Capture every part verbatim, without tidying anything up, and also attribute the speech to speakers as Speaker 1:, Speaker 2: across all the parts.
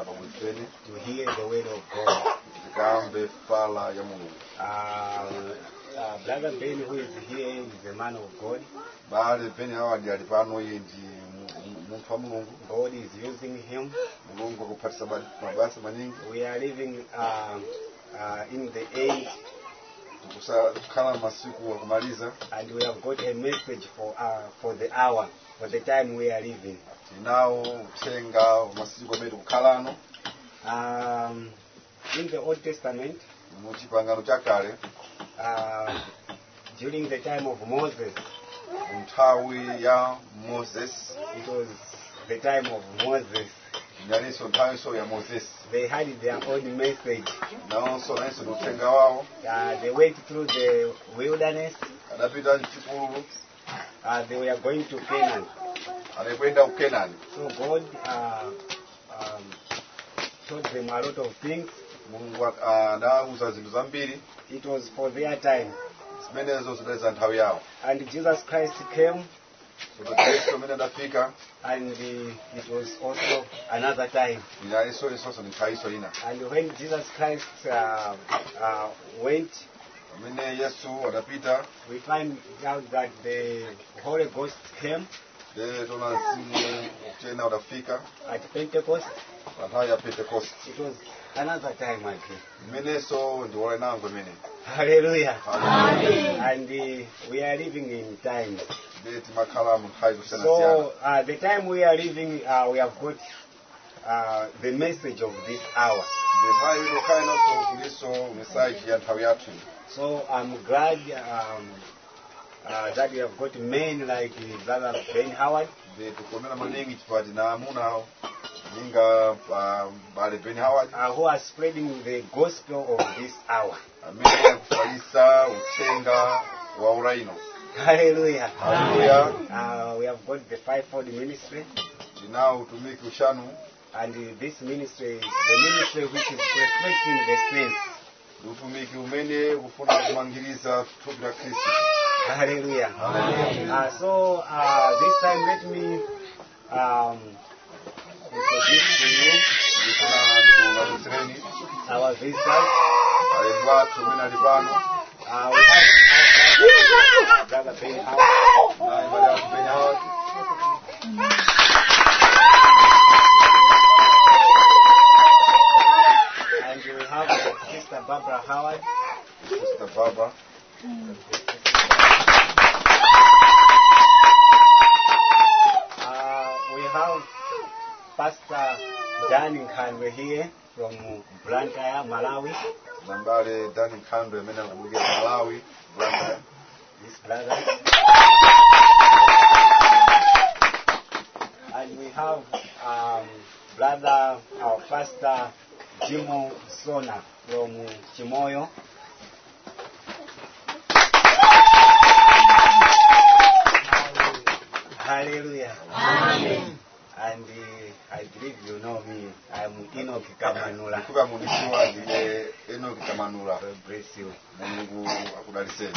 Speaker 1: kukhala pamwenzeni
Speaker 2: to hear the word of God.
Speaker 1: tikamve fala ya Mulungu.
Speaker 2: Uh, uh, Brother Ben, who is here, is a man of God.
Speaker 1: Bale Beni Howard ali pano iye ndi munthu wa Mulungu.
Speaker 2: God is using him.
Speaker 1: Mulungu akupatsa mabasa maningi.
Speaker 2: We are living uh, uh, in the age,
Speaker 1: tikusakhala masiku akumaliza,
Speaker 2: and we have got a message for uh, for the hour, for the time we are living.
Speaker 1: tinawo uthenga masiku amene tikukhalano.
Speaker 2: Um, in the Old Testament,
Speaker 1: mu chipangano chakale,
Speaker 2: uh, during the time of Moses,
Speaker 1: nthawi ya Moses,
Speaker 2: it was the time of Moses.
Speaker 1: inaliso nthawiso ya Moses.
Speaker 2: They had their own message.
Speaker 1: nawonso nayenso ndi uthenga wawo.
Speaker 2: Uh, they went through the wilderness.
Speaker 1: adapita mchipululu.
Speaker 2: Uh, they were going to Canaan.
Speaker 1: anakwenda ku Kenani.
Speaker 2: So God uh, um, taught them a lot of things.
Speaker 1: Mulungu adawauza zinthu zambiri.
Speaker 2: It was for their time.
Speaker 1: zimenezo zidali za nthawi yawo.
Speaker 2: And Jesus Christ came,
Speaker 1: so Kristo amene adafika,
Speaker 2: and uh, it was also another time.
Speaker 1: inalinso isonso ni nthawinso ina.
Speaker 2: And when Jesus Christ uh, uh, went,
Speaker 1: amene Yesu adapita,
Speaker 2: we find out that the Holy Ghost came
Speaker 1: de tona mzimu tena udafika
Speaker 2: at Pentecost.
Speaker 1: pa nthawi ya Pentecost.
Speaker 2: It was another time again.
Speaker 1: imenenso ndi wole nango imene.
Speaker 2: Hallelujah.
Speaker 1: Amen.
Speaker 2: And uh, we are living in times.
Speaker 1: de timakhala mu nthawi zosiyana
Speaker 2: So
Speaker 1: siyana.
Speaker 2: uh, the time we are living, uh, we have got uh, the message of this hour.
Speaker 1: de nthawi ino kale nonso kuliso mesaji ya nthawi yathu.
Speaker 2: So I'm glad um, uh, that we have got men like uh, Brother Ben Howard.
Speaker 1: de tikomera maningi chifukwa tina amuna ninga Bale Ben Howard
Speaker 2: Uh, who are spreading the gospel of this hour.
Speaker 1: amene akufalisa uthenga wa uraino.
Speaker 2: Hallelujah.
Speaker 1: Hallelujah.
Speaker 2: Uh, we have got the fivefold ministry,
Speaker 1: tinawo utumiki ushanu,
Speaker 2: and uh, this ministry is the ministry which is reflecting the saints.
Speaker 1: utumiki umene kufuna kumangiriza thupi la Kristo.
Speaker 2: Hallelujah.
Speaker 1: Hallelujah.
Speaker 2: Uh, so uh, this time let me um, introduce to you
Speaker 1: ndifuna ndikuunganisireni
Speaker 2: our visitors.
Speaker 1: alendo athu amene ali pano.
Speaker 2: Uh, we have our brother Ben Howard.
Speaker 1: naye mbale athu Ben Howard.
Speaker 2: And we have Sister Barbara Howard.
Speaker 1: Sister Barbara.
Speaker 2: Uh, we have Pastor Dan Khanwe here from Blantyre, Malawi.
Speaker 1: Nambale Dani Khandwe amene anabwera Malawi, Blantyre.
Speaker 2: This brother. And we have um, brother, our pastor, Jimo Sona from Chimoyo. Hallelujah. Amen. And uh, I believe you know me. I'm Enoch Kamanula.
Speaker 1: kuba munisiwa ndine Enoch Kamanula.
Speaker 2: God bless you.
Speaker 1: Mungu akudaliseni.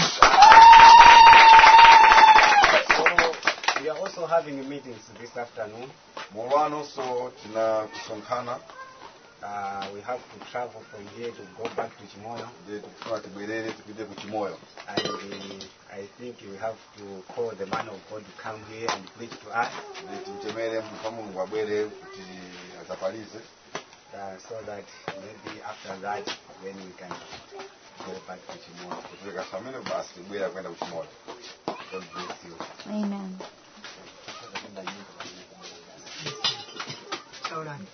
Speaker 2: So we are also having meetings this afternoon.
Speaker 1: Mulwano so tina kusonkhana.
Speaker 2: Uh, we have to travel from here to go back to Chimoyo.
Speaker 1: de tukufuna tibwerere tupite ku Chimoyo.
Speaker 2: And uh, I think we have to call the man of God to come here and preach to us.
Speaker 1: de tumtemere mtu wa Mungu abwere kuti azapalize.
Speaker 2: Uh, so that maybe after that then we can go back to Chimoyo.
Speaker 1: Kutuleka samene basi tibwera kwenda ku Chimoyo.
Speaker 2: God bless you.
Speaker 3: Amen.
Speaker 2: Hold on.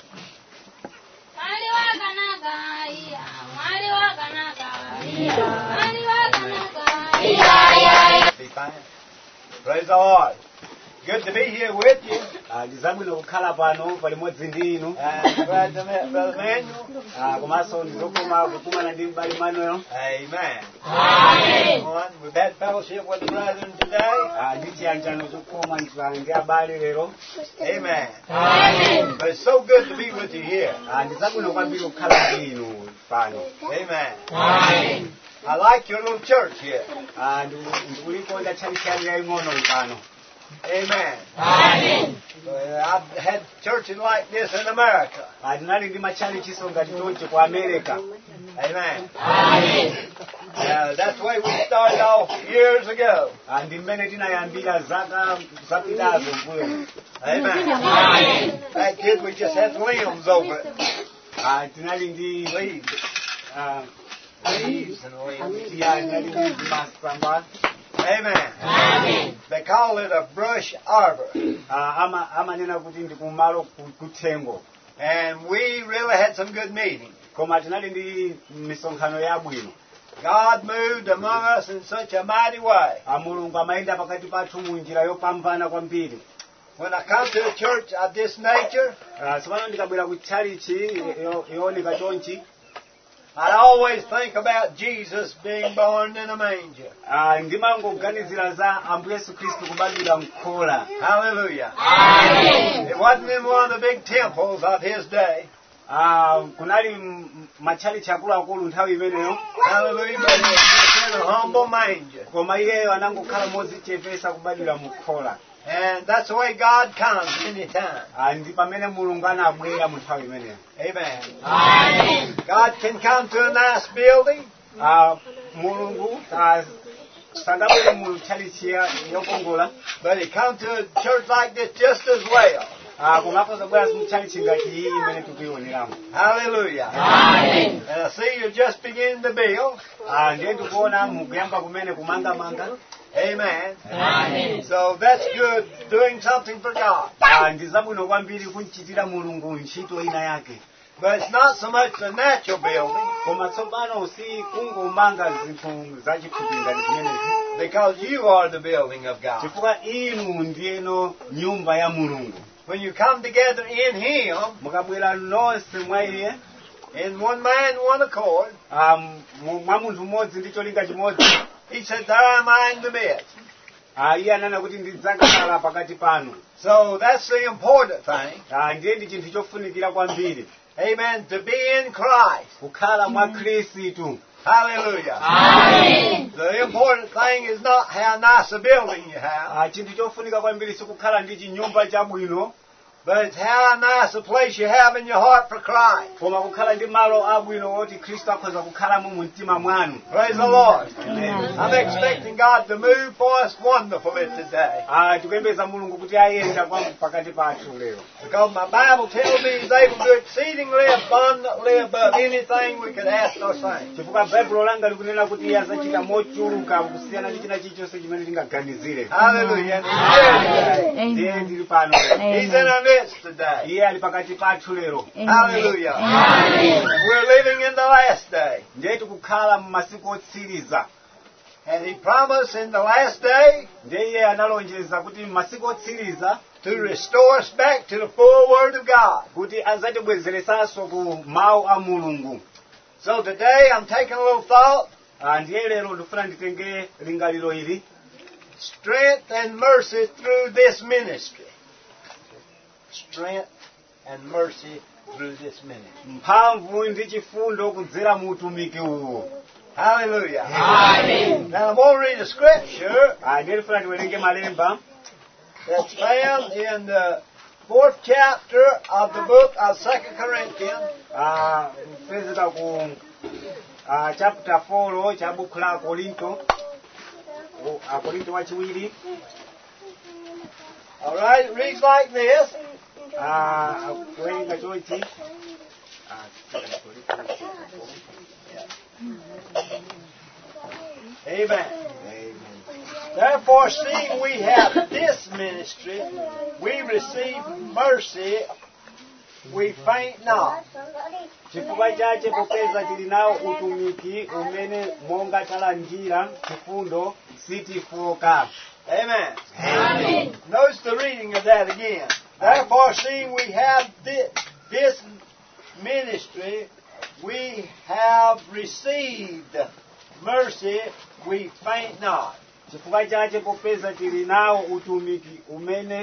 Speaker 2: Praise the Lord. Good to be here with you. Ndizabwino kukhala pano palimodzi ndi inu. Brother Manuel. Komanso ndizokoma kukumana ndi m'bale Manuel.
Speaker 4: Amen.
Speaker 2: Amen.
Speaker 4: We've had fellowship with the brethren today.
Speaker 2: Ndichiyanjano chokoma ndi abale lero.
Speaker 4: Amen.
Speaker 2: Amen.
Speaker 4: But it's so good to be with you here.
Speaker 2: Ndizabwino kwambiri kukhala ndi inu pano.
Speaker 4: Amen.
Speaker 2: Amen.
Speaker 4: I like your little church here.
Speaker 2: Ndikulikonda chalichali yaying'ono pano.
Speaker 4: Amen.
Speaker 3: Amen.
Speaker 4: Uh, I've had churches like this in America.
Speaker 2: Ah, tinali ndi matchalichiso ngati chonchi ku America.
Speaker 4: Amen.
Speaker 3: Amen.
Speaker 4: Uh, that's the way we started off years ago.
Speaker 2: Ah, ndi mmene tinayambira zaka zapitazo mbuyo.
Speaker 4: Amen.
Speaker 3: Amen.
Speaker 4: That kid, we just had limbs over it.
Speaker 2: Ah, tinali ndi
Speaker 4: Leaves.
Speaker 2: ah,
Speaker 4: Leaves and limbs.
Speaker 2: ya tinali ndi masamba.
Speaker 4: Amen.
Speaker 3: Amen.
Speaker 4: They call it a brush arbor.
Speaker 2: Ah, ama amanena kuti ndi kumalo ku- kuthengo.
Speaker 4: And we really had some good meetings.
Speaker 2: Koma tinali ndi misonkhano yabwino.
Speaker 4: God moved among us in such a mighty way.
Speaker 2: Ah, Mulungu amayenda pakati pathu mu njira yopambana kwambiri.
Speaker 4: When I come to a church of this nature,
Speaker 2: Ah, tsopano ndikabwera ku chalichi yo- yooneka chonchi.
Speaker 4: I always think about Jesus being born in a manger.
Speaker 2: Ah, ndimangoganizira za Ambuye Yesu Khristu kubadwira mkhola.
Speaker 4: Hallelujah.
Speaker 3: Amen.
Speaker 4: It wasn't in one of the big temples of his day.
Speaker 2: Ah, kunali m- matchalichi akuluakulu nthawi imeneyo.
Speaker 4: Hallelujah. But it was in a humble manger.
Speaker 2: Koma iyeyo anangokhala modzichepesa kubadwira mkhola.
Speaker 4: And that's the way God comes anytime.
Speaker 2: Ah, ndi pamene Mulungu anabwera mu nthawi imeneyo.
Speaker 4: Amen.
Speaker 3: Amen.
Speaker 4: God can come to a nice building.
Speaker 2: Ah, Mulungu ah, sangabwere mu chalichi ya- yokongola.
Speaker 4: But he comes to a church like this just as well.
Speaker 2: Ah, koma akazabwera mu chalichi ngati iyi imene tikuioneramo.
Speaker 4: Hallelujah.
Speaker 3: Amen.
Speaker 4: And I see you're just beginning to build.
Speaker 2: Ah, ndiye ndikuona mukuyamba kumene kumangamanga.
Speaker 4: Amen.
Speaker 3: Amen.
Speaker 4: So that's good, doing something for God.
Speaker 2: Ah, ndi zabwino kwambiri kunchitira Mulungu ntchito ina yake.
Speaker 4: But it's not so much the natural building,
Speaker 2: Koma tsopano si kungomanga zinthu zachithupi ngati zimenezi.
Speaker 4: because you are the building of God.
Speaker 2: Chifukwa inu ndiyeno nyumba ya Mulungu.
Speaker 4: When you come together in Him,
Speaker 2: Mukabwera nonse mwa iye,
Speaker 4: in one man, one accord,
Speaker 2: ah, mu- mwa munthu mmodzi ndi cholinga chimodzi.
Speaker 4: He said, there am I in the midst.
Speaker 2: Ah, iye anana kuti ndidzakhala pakati panu.
Speaker 4: So that's the important thing.
Speaker 2: Ah, ndiye ndi chinthu chofunikira kwambiri.
Speaker 4: Amen. To be in Christ.
Speaker 2: Kukhala mwa Khristu.
Speaker 4: Hallelujah.
Speaker 3: Amen.
Speaker 4: The important thing is not how nice a building you have,
Speaker 2: Ah, chinthu chofunika kwambiri sikukhala ndi chinyumba chabwino,
Speaker 4: but it's how nice a place you have in your heart for Christ.
Speaker 2: koma kukhala ndi malo abwino oti Khristu akhoza kukhalamo mu mtima mwanu.
Speaker 4: Praise the Lord.
Speaker 2: Amen.
Speaker 4: I'm expecting God to move for us wonderfully today.
Speaker 2: Ah, tikuyembeza Mulungu kuti ayenda kwa pakati pathu lero.
Speaker 4: Because my Bible tells me He's able to do exceedingly abundantly above anything we could ask or think.
Speaker 2: Chifukwa Baibulo langa likunena kuti iye adzachita mochuluka kusiyana ndi china chilichonse chimene tingaganizire.
Speaker 4: Hallelujah. And He's here today.
Speaker 2: Ndiye ndili pano.
Speaker 4: He's in our midst today.
Speaker 2: Iye ali pakati pathu lero.
Speaker 4: Hallelujah.
Speaker 3: Amen.
Speaker 4: We're living in the last day.
Speaker 2: Ndiye tikukhala mu masiku otsiriza.
Speaker 4: And He promised in the last day
Speaker 2: Ndiye iye analonjeza kuti mu masiku otsiriza
Speaker 4: to restore us back to the full Word of God.
Speaker 2: kuti adzatibwezeresanso ku mawu a Mulungu.
Speaker 4: So today I'm taking a little thought.
Speaker 2: Ah, ndiye lero ndifuna nditenge lingaliro ili.
Speaker 4: Strength and mercy through this ministry. Strength and mercy through this ministry.
Speaker 2: Mphamvu ndi chifundo kudzera mu utumiki uwu.
Speaker 4: Hallelujah.
Speaker 3: Amen.
Speaker 4: Now I'm going to read a scripture
Speaker 2: Ah, ndiye ndifuna ndiwerenge malemba.
Speaker 4: that's found in the fourth chapter of the book of Second Corinthians.
Speaker 2: Ah, kupezeka ku ah, chapter four cha buku la Korinto. O, a Korinto wachiwiri.
Speaker 4: All right, it reads like this.
Speaker 2: Ah, kuwerenga chonchi. Ah,
Speaker 4: Amen.
Speaker 2: Amen.
Speaker 4: Therefore, seeing we have this ministry, we receive mercy, we faint not.
Speaker 2: Chifukwa chache popeza tili nawo utumiki umene monga talandira chifundo sitifoka.
Speaker 4: Amen.
Speaker 3: Amen.
Speaker 4: Notice the reading of that again. Therefore, seeing we have this, this ministry, we have received mercy, we faint not.
Speaker 2: Chifukwa chache popeza tili nawo utumiki umene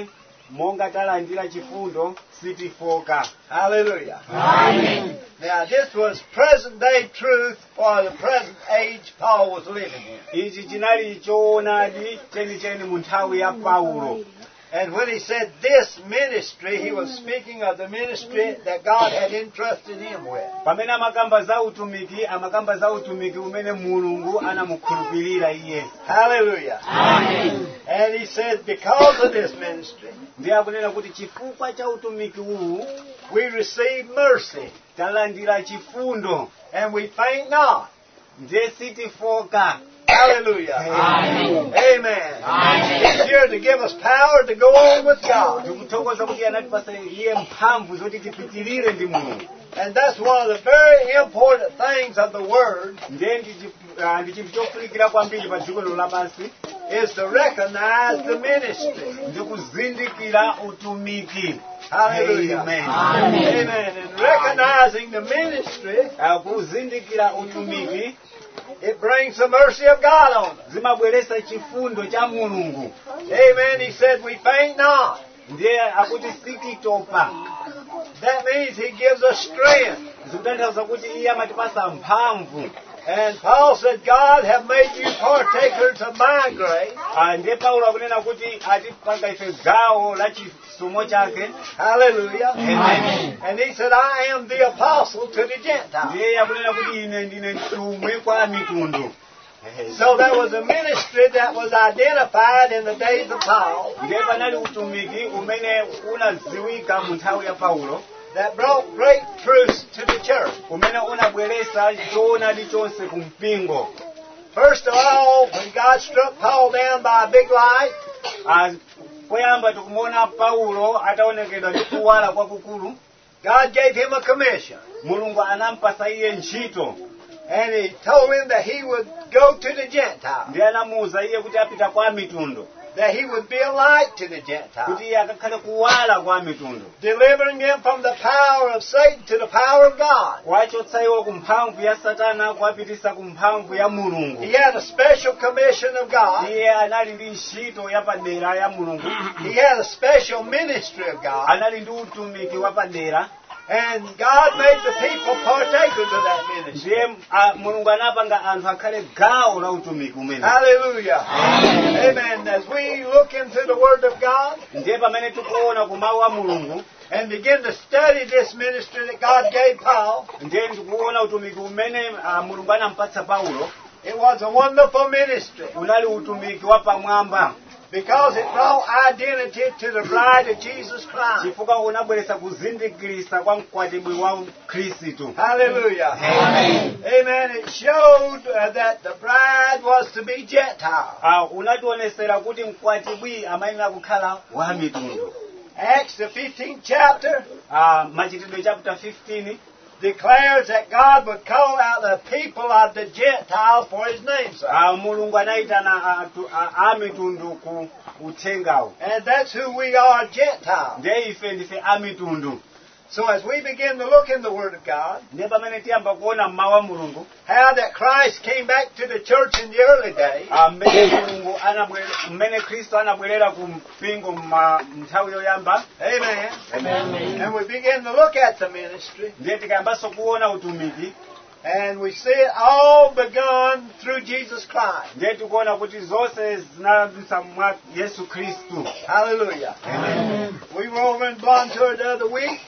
Speaker 2: monga talandira chifundo sitifoka.
Speaker 4: Hallelujah.
Speaker 3: Amen.
Speaker 4: Now, this was present day truth for the present age Paul was living in.
Speaker 2: Ichi chinali choonadi chenicheni mu nthawi ya Paulo.
Speaker 4: And when he said this ministry, he was speaking of the ministry that God had entrusted him with.
Speaker 2: Pamene amakamba za utumiki, amakamba za utumiki umene Mulungu anamukhulupirira iye.
Speaker 4: Hallelujah.
Speaker 3: Amen.
Speaker 4: And he said, because of this ministry,
Speaker 2: Ndiye akunena kuti chifukwa cha utumiki uwu
Speaker 4: we receive mercy,
Speaker 2: talandira chifundo,
Speaker 4: and we faint not.
Speaker 2: ndiye sitifoka.
Speaker 4: Hallelujah.
Speaker 3: Amen.
Speaker 4: Amen.
Speaker 3: Amen.
Speaker 4: He's here to give us power to go on with God.
Speaker 2: Tikuthokoza kuti anatipasa iye mphamvu zoti tipitirire ndi Mulungu.
Speaker 4: And that's one of the very important things of the Word,
Speaker 2: Ndiye ndi chi- ah, ndi chinthu chofunikira kwambiri pa dziko lino lapansi,
Speaker 4: is to recognize the ministry.
Speaker 2: ndi kuzindikira utumiki.
Speaker 4: Hallelujah.
Speaker 2: Amen.
Speaker 3: Amen.
Speaker 4: Amen. And recognizing the ministry,
Speaker 2: Ah, kuzindikira utumiki
Speaker 4: it brings the mercy of God on us.
Speaker 2: zimabweretsa chifundo cha Mulungu.
Speaker 4: Amen. He said, we faint not.
Speaker 2: Ndiye akuti sititopa.
Speaker 4: That means He gives us strength.
Speaker 2: Zikutanthauza kuti iye amatipasa mphamvu.
Speaker 4: And Paul said, God have made you partakers of my grace.
Speaker 2: Ah, ndiye Paulo akunena kuti atipanga ife gawo la chisomo chake.
Speaker 4: Hallelujah.
Speaker 2: Amen.
Speaker 4: And he said, I am the apostle to the Gentiles.
Speaker 2: Ndiye akunena kuti ine ndine mtumwi kwa mitundu.
Speaker 4: So there was a ministry that was identified in the days of Paul
Speaker 2: Ndiye panali utumiki umene unaziwika mu nthawi ya Paulo,
Speaker 4: that brought great truths to the church.
Speaker 2: umene unabweretsa choonadi chonse ku mpingo.
Speaker 4: First of all, when God struck Paul down by a big light,
Speaker 2: Ah, poyamba tikumuona Paulo ataonekedwa ndi kuwala kwakukulu,
Speaker 4: God gave him a commission.
Speaker 2: Mulungu anampasa iye ntchito.
Speaker 4: And He told him that he would go to the Gentiles,
Speaker 2: Ndiye anamuwuza iye kuti apita kwa mitundu,
Speaker 4: that he would be a light to the Gentiles,
Speaker 2: kuti iye akakhale kuwala kwa mitundu,
Speaker 4: delivering them from the power of Satan to the power of God.
Speaker 2: kuwachotsa iwo ku mphamvu ya Satana kuwapititsa ku mphamvu ya Mulungu.
Speaker 4: He had a special commission of God.
Speaker 2: Iye anali ndi ntchito yapadera ya Mulungu,
Speaker 4: He had a special ministry of God.
Speaker 2: anali ndi utumiki wapadera.
Speaker 4: And God made the people partakers of that ministry.
Speaker 2: Ndiye ah, Mulungu anapanga anthu akhale gawo la utumiki umene.
Speaker 4: Hallelujah. Amen. As we look into the Word of God
Speaker 2: Ndiye pamene tikuona ku mawu a Mulungu,
Speaker 4: and begin to study this ministry that God gave Paul,
Speaker 2: ndiye ndikuona utumiki umene ah, Mulungu anampatsa Paulo,
Speaker 4: it was a wonderful ministry
Speaker 2: unali utumiki wa pamwamba,
Speaker 4: because it brought identity to the bride of Jesus Christ.
Speaker 2: chifukwa unabweretsa kuzindikirisa kwa mkwatibwi wa Khristu.
Speaker 4: Hallelujah.
Speaker 3: Amen.
Speaker 4: Amen. It showed uh, that the bride was to be Gentile.
Speaker 2: Ah, unationesera kuti mkwatibwi amayenera kukhala wa mitundu.
Speaker 4: Acts the fifteenth chapter
Speaker 2: Ah, Machitidwe chapter fifteen
Speaker 4: declares that God would call out the people of the Gentiles for His name's sake.
Speaker 2: ah, Mulungu anayitana atu- a a mitundu ku uthengawo.
Speaker 4: And that's who we are, Gentiles.
Speaker 2: Ndiye ife ndife a mitundu.
Speaker 4: So as we begin to look in the Word of God,
Speaker 2: Ndiye pamene tiyamba kuona mmawu a Mulungu,
Speaker 4: how that Christ came back to the church in the early days,
Speaker 2: ah, mmene Mulungu anabwere- mmene Khristu anabwerera ku mpingo mma- nthawi yoyamba.
Speaker 4: amen,
Speaker 2: Amen.
Speaker 4: and we begin to look at the ministry,
Speaker 2: Ndiye tikayambanso kuona utumiki,
Speaker 4: and we see it all begun through Jesus Christ.
Speaker 2: ndiye tikuona kuti zonse zinadutsa mwa Yesu Khristu.
Speaker 4: Hallelujah.
Speaker 2: Amen.
Speaker 4: We were over in Blantyre the other week.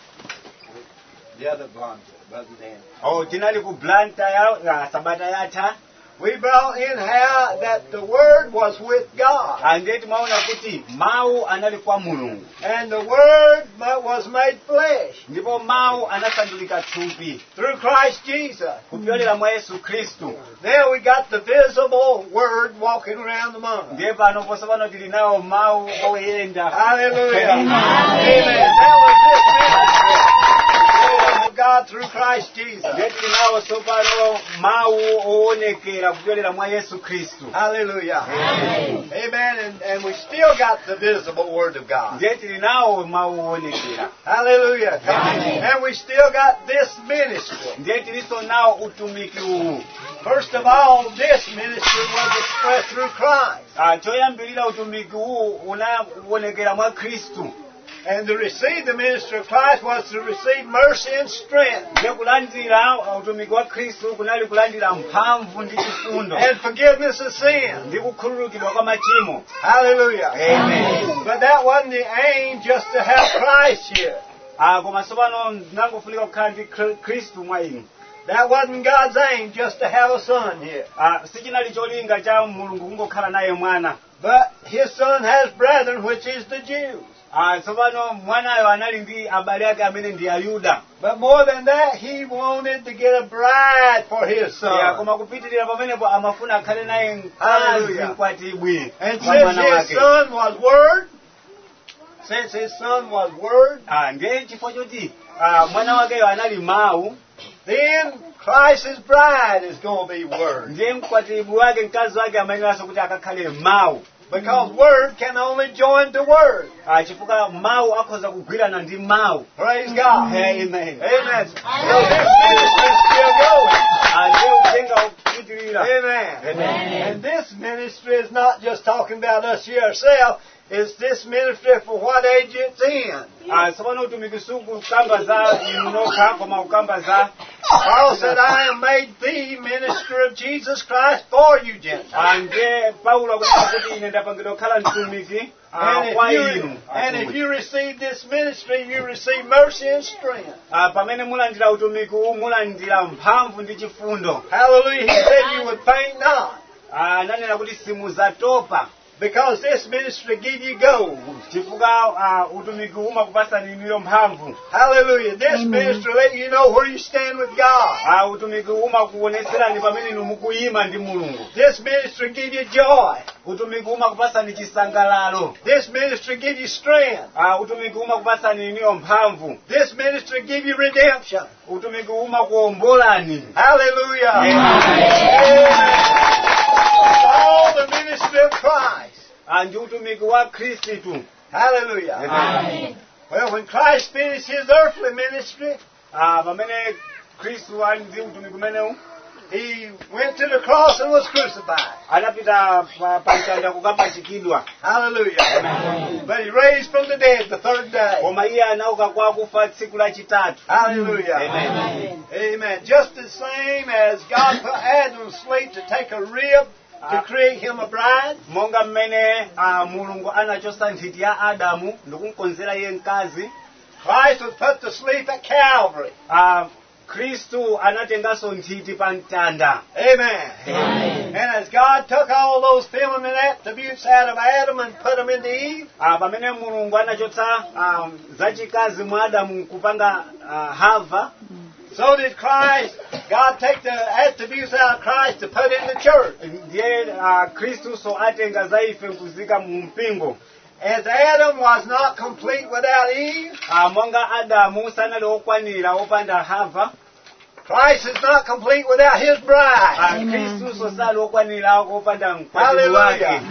Speaker 4: The other Blantyre, Brother Dan.
Speaker 2: Oh, tinali ku Blantyre ya sabata yatha.
Speaker 4: We brought in how that the Word was with God,
Speaker 2: Ah, ndiye timaona kuti mawu anali kwa Mulungu,
Speaker 4: and the Word ma- was made flesh
Speaker 2: ndipo mawu anasandulika thupi
Speaker 4: through Christ Jesus.
Speaker 2: kupyolera mwa Yesu Khristu.
Speaker 4: There we got the visible Word walking around among us.
Speaker 2: Ndiye pano posa pano tili nawo mawu oyenda.
Speaker 4: Hallelujah.
Speaker 2: Amen.
Speaker 4: Amen. That was this ministry of God God through Christ Jesus.
Speaker 2: ndiye tili nawo tsopano mawu oonekera kupyolera mwa Yesu Khristu.
Speaker 4: Hallelujah. Amen. Amen. And, and we still got the visible Word of God.
Speaker 2: ndiye tili nawo mawu oonekera.
Speaker 4: Hallelujah.
Speaker 3: Amen.
Speaker 4: And we still got this ministry.
Speaker 2: ndiye tilinso nawo utumiki uwu.
Speaker 4: First of all, this ministry was expressed through Christ.
Speaker 2: Ah, choyambirira utumiki uwu unaonekera mwa Khristu.
Speaker 4: And to receive the ministry of Christ was to receive mercy and strength.
Speaker 2: ndiye kulandira utumiki wa Khristu kunali kulandira mphamvu ndi chifundo.
Speaker 4: And forgiveness of sin.
Speaker 2: ndi kukhululukidwa kwa machimo.
Speaker 4: Hallelujah.
Speaker 2: Amen.
Speaker 4: But that wasn't the aim, just to have Christ here.
Speaker 2: Ah, koma tsopano ndinangofunika kukhala ndi Khri- Khristu mwa inu.
Speaker 4: That wasn't God's aim, just to have a son here.
Speaker 2: Ah, sichinali cholinga cha Mulungu kungokhala naye mwana.
Speaker 4: But his son has brethren, which is the Jews.
Speaker 2: Ah, tsopano mwanayo anali ndi abale ake amene ndi Ayuda.
Speaker 4: But more than that, he wanted to get a bride for his
Speaker 2: Ya,
Speaker 4: son.
Speaker 2: koma kupitirira pamenepo amafuna akhale naye mkazi
Speaker 4: Hallelujah.
Speaker 2: mkwatibwi
Speaker 4: And
Speaker 2: wa mwana
Speaker 4: since his
Speaker 2: wake.
Speaker 4: son was Word, since his son was Word,
Speaker 2: Ah, ndiye chifukwa choti ah, mwana wakeyo anali mawu,
Speaker 4: then Christ's bride is going to be Word.
Speaker 2: ndiye mkwatibwi wake mkazi wake amayeneranso kuti akakhale mawu.
Speaker 4: Because Word can only join to Word.
Speaker 2: Ah, chifukwa mawu akhoza kugwirana ndi mawu.
Speaker 4: Praise God.
Speaker 2: Amen.
Speaker 4: Amen. So this ministry is still going.
Speaker 2: Ah, ndiye utenga ukupitirira.
Speaker 4: Amen.
Speaker 2: Amen.
Speaker 4: And this ministry is not just talking about us here ourselves. It's this ministry for what age it's in.
Speaker 2: Ah, tsopano utumiki suku kukamba za inu nokha koma kukamba za.
Speaker 4: Paul said, I am made the minister of Jesus Christ for you, Gentiles.
Speaker 2: Ah, ndiye Paulo akunena kuti ine ndapangidwa kukhala mtumiki ah,
Speaker 4: And
Speaker 2: kwa
Speaker 4: if,
Speaker 2: inu.
Speaker 4: you, and if you receive this ministry, you receive mercy and strength.
Speaker 2: Ah, pamene mulandira utumiki uwu mulandira mphamvu ndi chifundo.
Speaker 4: Hallelujah. He said you would faint not.
Speaker 2: Ah, nanena kuti simuzatopa.
Speaker 4: Because this ministry give you gold.
Speaker 2: Chifukwa ah, utumiki uwu umakupasani inuyo mphamvu.
Speaker 4: Hallelujah. This ministry let you know where you stand with God.
Speaker 2: Ah, utumiki uwu umakuoneserani pamene inu mukuyima ndi Mulungu.
Speaker 4: This ministry give you joy.
Speaker 2: Utumiki uwu umakupasani chisangalalo.
Speaker 4: This ministry give you strength.
Speaker 2: Ah, utumiki uwu umakupasani inuyo mphamvu.
Speaker 4: This ministry give you redemption.
Speaker 2: Utumiki uwu umakuombolani.
Speaker 4: Hallelujah.
Speaker 3: Amen.
Speaker 4: It's all the ministry of Christ.
Speaker 2: Ah, ndi utumiki wa Khristu.
Speaker 4: Hallelujah.
Speaker 3: Amen.
Speaker 4: Well, when Christ finished his earthly ministry,
Speaker 2: Ah, pamene Khristu ali ndi utumiki umenewu,
Speaker 4: he went to the cross and was crucified.
Speaker 2: anapita pa pa mtanda kukapachikidwa.
Speaker 4: Hallelujah.
Speaker 3: Amen.
Speaker 4: But he raised from the dead the third day.
Speaker 2: Koma iye anauka kwa kufa tsiku lachitatu.
Speaker 4: Hallelujah.
Speaker 2: Amen.
Speaker 4: Amen. Just the same as God put Adam to sleep to take a rib to create him a bride.
Speaker 2: Monga mmene ah, Mulungu anachosa nthiti ya Adamu ndikumukonzera iye mkazi.
Speaker 4: Christ was put to sleep at Calvary.
Speaker 2: Ah, Khristu anatenganso nthiti pa mtanda.
Speaker 4: Amen.
Speaker 3: Amen.
Speaker 4: And as God took all those feminine attributes out of Adam and put them into Eve,
Speaker 2: Ah, pamene Mulungu anachotsa ah, zachikazi mwa Adamu kupanga ah, Hava,
Speaker 4: so did Christ. God take the attributes out of Christ to put in the church.
Speaker 2: ndiye ah, Khristu so atenga za ife kuzika mu mpingo.
Speaker 4: As Adam was not complete without Eve,
Speaker 2: Ah, monga Adamu sanali okwanira opanda Hava,
Speaker 4: Christ is not complete without his bride.
Speaker 2: ah, Khristu so sali okwanira opanda mkwatibwi
Speaker 4: Hallelujah.
Speaker 2: wake.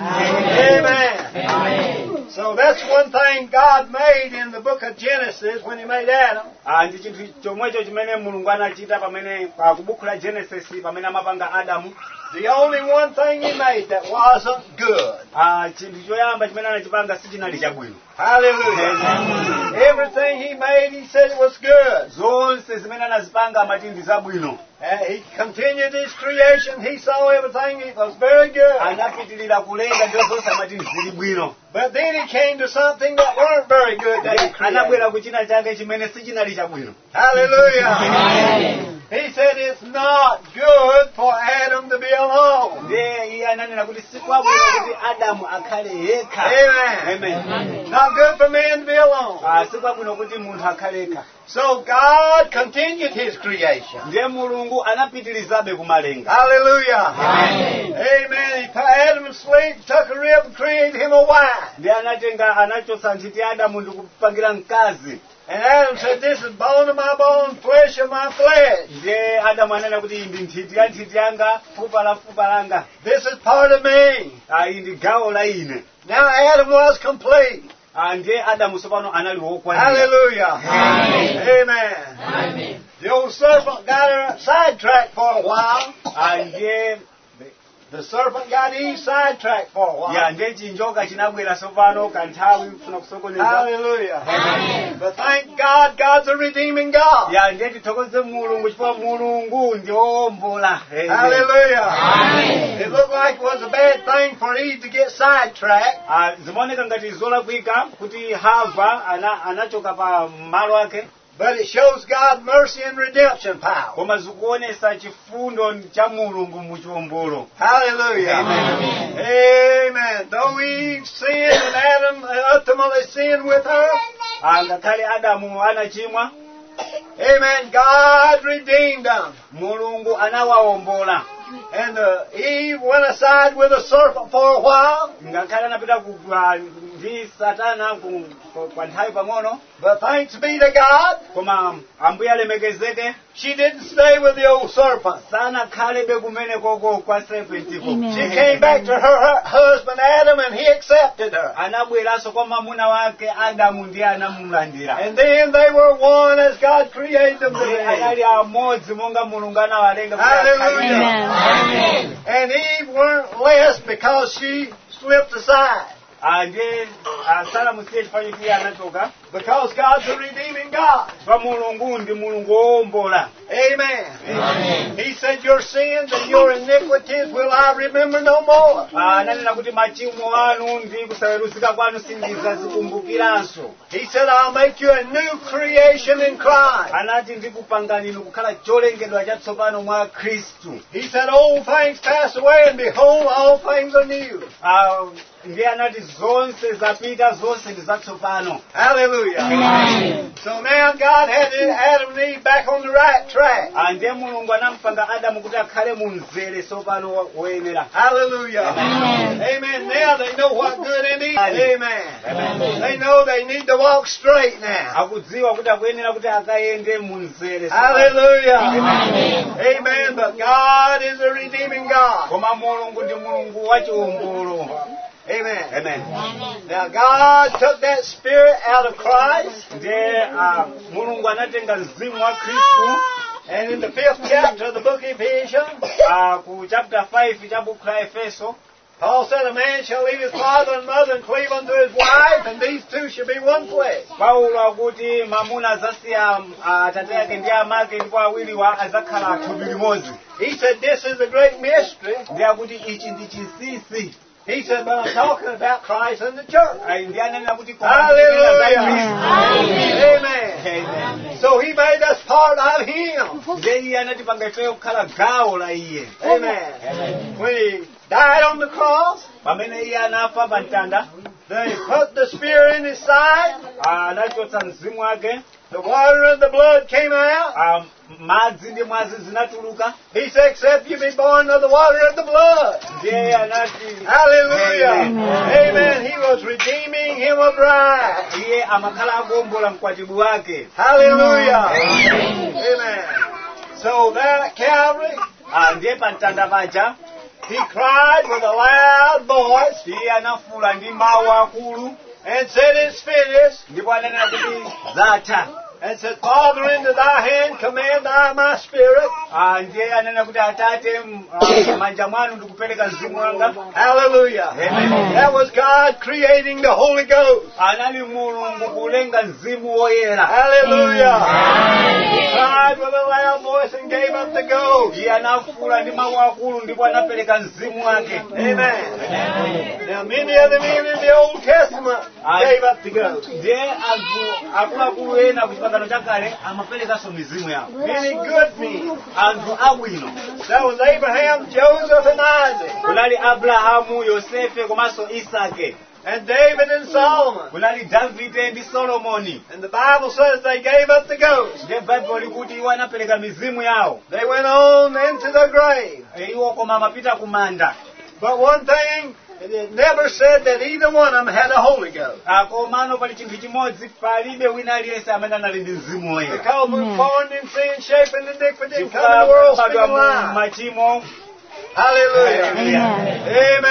Speaker 4: Amen.
Speaker 3: Amen.
Speaker 4: So that's one thing God made in the book of Genesis when he made Adam.
Speaker 2: Ah, ndi chinthu chomwecho chimene Mulungu anachita pamene pa kubuku la Genesis pamene amapanga Adamu.
Speaker 4: The only one thing he made that wasn't good.
Speaker 2: Ah, chinthu choyamba chimene anachipanga sichinali chabwino.
Speaker 4: Hallelujah. Everything he made, he said it was good.
Speaker 2: Zonse zimene anazipanga amati ndi zabwino.
Speaker 4: And he continued his creation. He saw everything. It was very good.
Speaker 2: Anapitirira kulenga ndio zonse amati zili bwino.
Speaker 4: But then he came to something that weren't very good that he created.
Speaker 2: Anabwera kuchina chake chimene sichinali chabwino.
Speaker 4: Hallelujah.
Speaker 3: Amen.
Speaker 4: He said it's not good for Adam to be alone.
Speaker 2: Ndiye iye ananena kuti si kwabwino kuti Adamu akhale yekha.
Speaker 4: Amen.
Speaker 2: Amen.
Speaker 4: Not good for man to be alone.
Speaker 2: Ah, si kwabwino kuti munthu akhale yekha.
Speaker 4: So God continued his creation.
Speaker 2: Ndiye Mulungu anapitirizabe kumalenga.
Speaker 4: Hallelujah.
Speaker 3: Amen.
Speaker 4: Amen. He put Adam to sleep, took a rib and created him a wife.
Speaker 2: Ndiye anatenga anachosa nthiti ya Adamu ndikupangira mkazi.
Speaker 4: And Adam said, this is bone of my bone, flesh of my flesh.
Speaker 2: ndiye adamu anena kuti iyi ndi nthiti ya nthiti yanga fupa la fupa langa
Speaker 4: This is part of me.
Speaker 2: Ah, iyi ndi gawo la ine.
Speaker 4: Now Adam was complete.
Speaker 2: Ah, ndiye adamu tsopano anali wokwanira.
Speaker 4: Hallelujah.
Speaker 3: Amen.
Speaker 4: Amen.
Speaker 3: Amen.
Speaker 4: The old serpent got her sidetracked for a while.
Speaker 2: Ah, ndiye
Speaker 4: The serpent got Eve sidetracked for a while.
Speaker 2: ya ndiye chinjoka chinabwera tsopano kanthawi kufuna kusokoneza.
Speaker 4: Hallelujah.
Speaker 3: Amen.
Speaker 4: But thank God, God's a redeeming God.
Speaker 2: ya ndiye tithokoze mulungu chifukwa mulungu ndi wowombola. Amen.
Speaker 4: Hallelujah.
Speaker 3: Amen.
Speaker 4: It looked like it was a bad thing for Eve to get sidetracked.
Speaker 2: Ah, zimaoneka ngati zolakwika kuti Hava ana anachoka pa malo ake,
Speaker 4: But it shows God's mercy and redemption power.
Speaker 2: koma zikuonesa chifundo cha mulungu mu chiwombolo.
Speaker 4: Hallelujah.
Speaker 3: Amen.
Speaker 4: Amen. Though Eve sinned and Adam ultimately sinned with her.
Speaker 2: Ah, ngakhale Adamu anachimwa,
Speaker 4: Amen. God redeemed them.
Speaker 2: mulungu anawawombola.
Speaker 4: And uh, Eve went aside with the serpent for a while.
Speaker 2: ngakhale anapita ku ah, ndi Satana ku- ku- kwa nthawi pang'ono,
Speaker 4: But thanks be to God,
Speaker 2: koma ambuye alemekezeke
Speaker 4: she didn't stay with the old serpent.
Speaker 2: sanakhalebe kumene koko kwa serpentiko.
Speaker 4: She came back to her, her husband Adam and he accepted her.
Speaker 2: Anabweranso kwa mwamuna wake Adamu ndiye anamulandira.
Speaker 4: And then they were one as God created them to
Speaker 2: Ndiye
Speaker 4: be.
Speaker 2: anali amodzi monga mulungu anawalenga kuti
Speaker 4: Hallelujah.
Speaker 2: akhale.
Speaker 3: Amen.
Speaker 4: And Eve weren't less because she slipped aside.
Speaker 2: Ah, ndiye ah, Sara musiye chifukwa kuti anachoka,
Speaker 4: Because God's a redeeming God.
Speaker 2: chifukwa mulungu ndi mulungu wowombola.
Speaker 4: Amen.
Speaker 3: Amen.
Speaker 4: He said, your sins and your iniquities will I remember no more.
Speaker 2: Ah, ananena kuti machimo anu ndi kusaweruzika kwanu sindidzazikumbukiranso.
Speaker 4: He said, I'll make you a new creation in Christ.
Speaker 2: Anati ndikupangani inu kukhala cholengedwa chatsopano mwa Khristu.
Speaker 4: He said, old things pass away and behold, all things are new.
Speaker 2: Ah, ndiye anati zonse zapita, zonse ndi zatsopano.
Speaker 4: Hallelujah.
Speaker 3: Amen.
Speaker 4: So now God had Adam and Eve back on the right track.
Speaker 2: Ah, ndiye mulungu anampanga Adamu kuti akhale mu mzere tsopano woyenera.
Speaker 4: Hallelujah.
Speaker 3: Amen.
Speaker 4: Amen. Now they know what good and evil. Amen.
Speaker 2: Amen.
Speaker 4: They know they need to walk straight now.
Speaker 2: Akudziwa kuti akuyenera kuti akayende mu mzere.
Speaker 4: Hallelujah.
Speaker 3: Amen.
Speaker 4: Amen. But God is a redeeming God.
Speaker 2: Koma mulungu ndi mulungu wa chiwombolo.
Speaker 4: Amen.
Speaker 2: Amen.
Speaker 4: Now God took that spirit out of Christ.
Speaker 2: Ndiye ah, mulungu anatenga mzimu wa Khristu.
Speaker 4: And in the fifth chapter of the book of Ephesians,
Speaker 2: Ah, ku chapter five cha buku la Efeso,
Speaker 4: Paul said, a man shall leave his father and mother and cleave unto his wife, and these two shall be one flesh.
Speaker 2: Paulo akuti mamuna azasiya ah, atate ake ndi amake ndipo awiriwa azakhala thupi limodzi.
Speaker 4: He said, this is a great mystery.
Speaker 2: Ndiye akuti ichi ndi chinsinsi.
Speaker 4: He said, but I'm talking about Christ and the church.
Speaker 2: Ah, ndiye anena kuti
Speaker 4: Hallelujah.
Speaker 3: Amen.
Speaker 4: Amen.
Speaker 2: Amen.
Speaker 4: So he made us part of him.
Speaker 2: Ndiye iye anatipanga ife kukhala gawo la iye.
Speaker 4: Amen.
Speaker 2: Amen.
Speaker 4: When he died on the cross,
Speaker 2: Pamene iye anafa pa mtanda,
Speaker 4: they put the spear in his side.
Speaker 2: ah, anachotsa mzimu wake,
Speaker 4: The water and the blood came out.
Speaker 2: ah, madzi ndi mwazi zinatuluka.
Speaker 4: He said, except you be born of the water and the blood.
Speaker 2: Ndiye anati
Speaker 4: Hallelujah.
Speaker 2: Amen.
Speaker 4: Amen. He was redeeming him a bride.
Speaker 2: iye amakhala agombola mkwatibwi wake.
Speaker 4: Hallelujah.
Speaker 3: Amen.
Speaker 4: Amen. So there at Calvary,
Speaker 2: Ah, ndiye pa mtanda paja
Speaker 4: he cried with a loud voice
Speaker 2: iye anafuwula ndi mawu akulu
Speaker 4: and said, it's finished.
Speaker 2: ndipo ananena kuti zatha.
Speaker 4: And said, Father, into thy hand commend I my spirit.
Speaker 2: Ah, ndiye ananena kuti Atate, m- ah, manja mwanu ndikupereka mzimu wanga.
Speaker 4: Hallelujah.
Speaker 2: Amen.
Speaker 4: That was God creating the Holy Ghost.
Speaker 2: Anali mulungu kulenga mzimu woyera.
Speaker 4: Hallelujah.
Speaker 3: Amen.
Speaker 4: He cried with a loud voice and gave up the ghost.
Speaker 2: Iye anafuwula ndi mawu akulu ndipo anapereka mzimu wake.
Speaker 4: Amen. Now many of the men in the Old Testament gave up the ghost.
Speaker 2: Ndiye anthu akuluakulu ena kuchipangano chakale amaperekanso mizimu yawo.
Speaker 4: Many good men.
Speaker 2: Anthu abwino.
Speaker 4: That was Abraham, Joseph, and Isaac.
Speaker 2: Kunali Abrahamu, Yosefe komanso Isake.
Speaker 4: And David and Solomon.
Speaker 2: Kunali Davide ndi Solomoni.
Speaker 4: And the Bible says they gave up the ghost.
Speaker 2: Ndiye Bible likuti iwo anapereka mizimu yawo.
Speaker 4: They went on into the grave.
Speaker 2: E, iwo koma amapita kumanda.
Speaker 4: But one thing it never said that either one of them had a Holy Ghost.
Speaker 2: Ah, komano pali chinthu chimodzi palibe wina aliyense amene anali ndi mzimu woyera.
Speaker 4: Because we were born in sin, shaping iniquity, and come
Speaker 2: Chifukwa
Speaker 4: in the world
Speaker 2: kubadwa
Speaker 4: speaking
Speaker 2: mu
Speaker 4: lies.
Speaker 2: machimo.
Speaker 4: Hallelujah.
Speaker 3: Amen.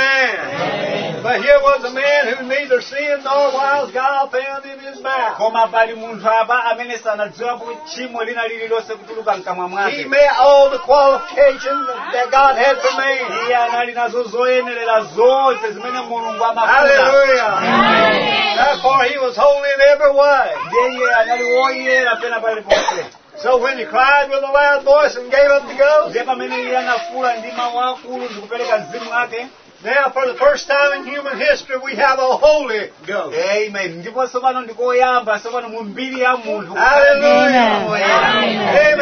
Speaker 4: Amen. But here was a man who neither sinned nor was God found in his mouth.
Speaker 2: Koma pali munthu apa amene sanadziwa kuti tchimo lina lililonse kutuluka mkamwa
Speaker 4: He
Speaker 2: mwake.
Speaker 4: met all the qualifications that God had for man.
Speaker 2: Iye anali nazo zoyenerera zonse zimene mulungu amafuna.
Speaker 4: Hallelujah. Therefore he was holy in every way.
Speaker 2: Ndiye iye anali woyera pena paliponse.
Speaker 4: So when he cried with a loud voice and gave up the ghost,
Speaker 2: Ndiye pamene iye anafuwula ndi mawu akulu ndikupereka mzimu wake.
Speaker 4: now for the first time in human history we have a Holy Ghost.
Speaker 2: Amen. Ndipo tsopano ndikoyamba tsopano mu mbiri ya munthu.
Speaker 4: Hallelujah.
Speaker 3: Amen.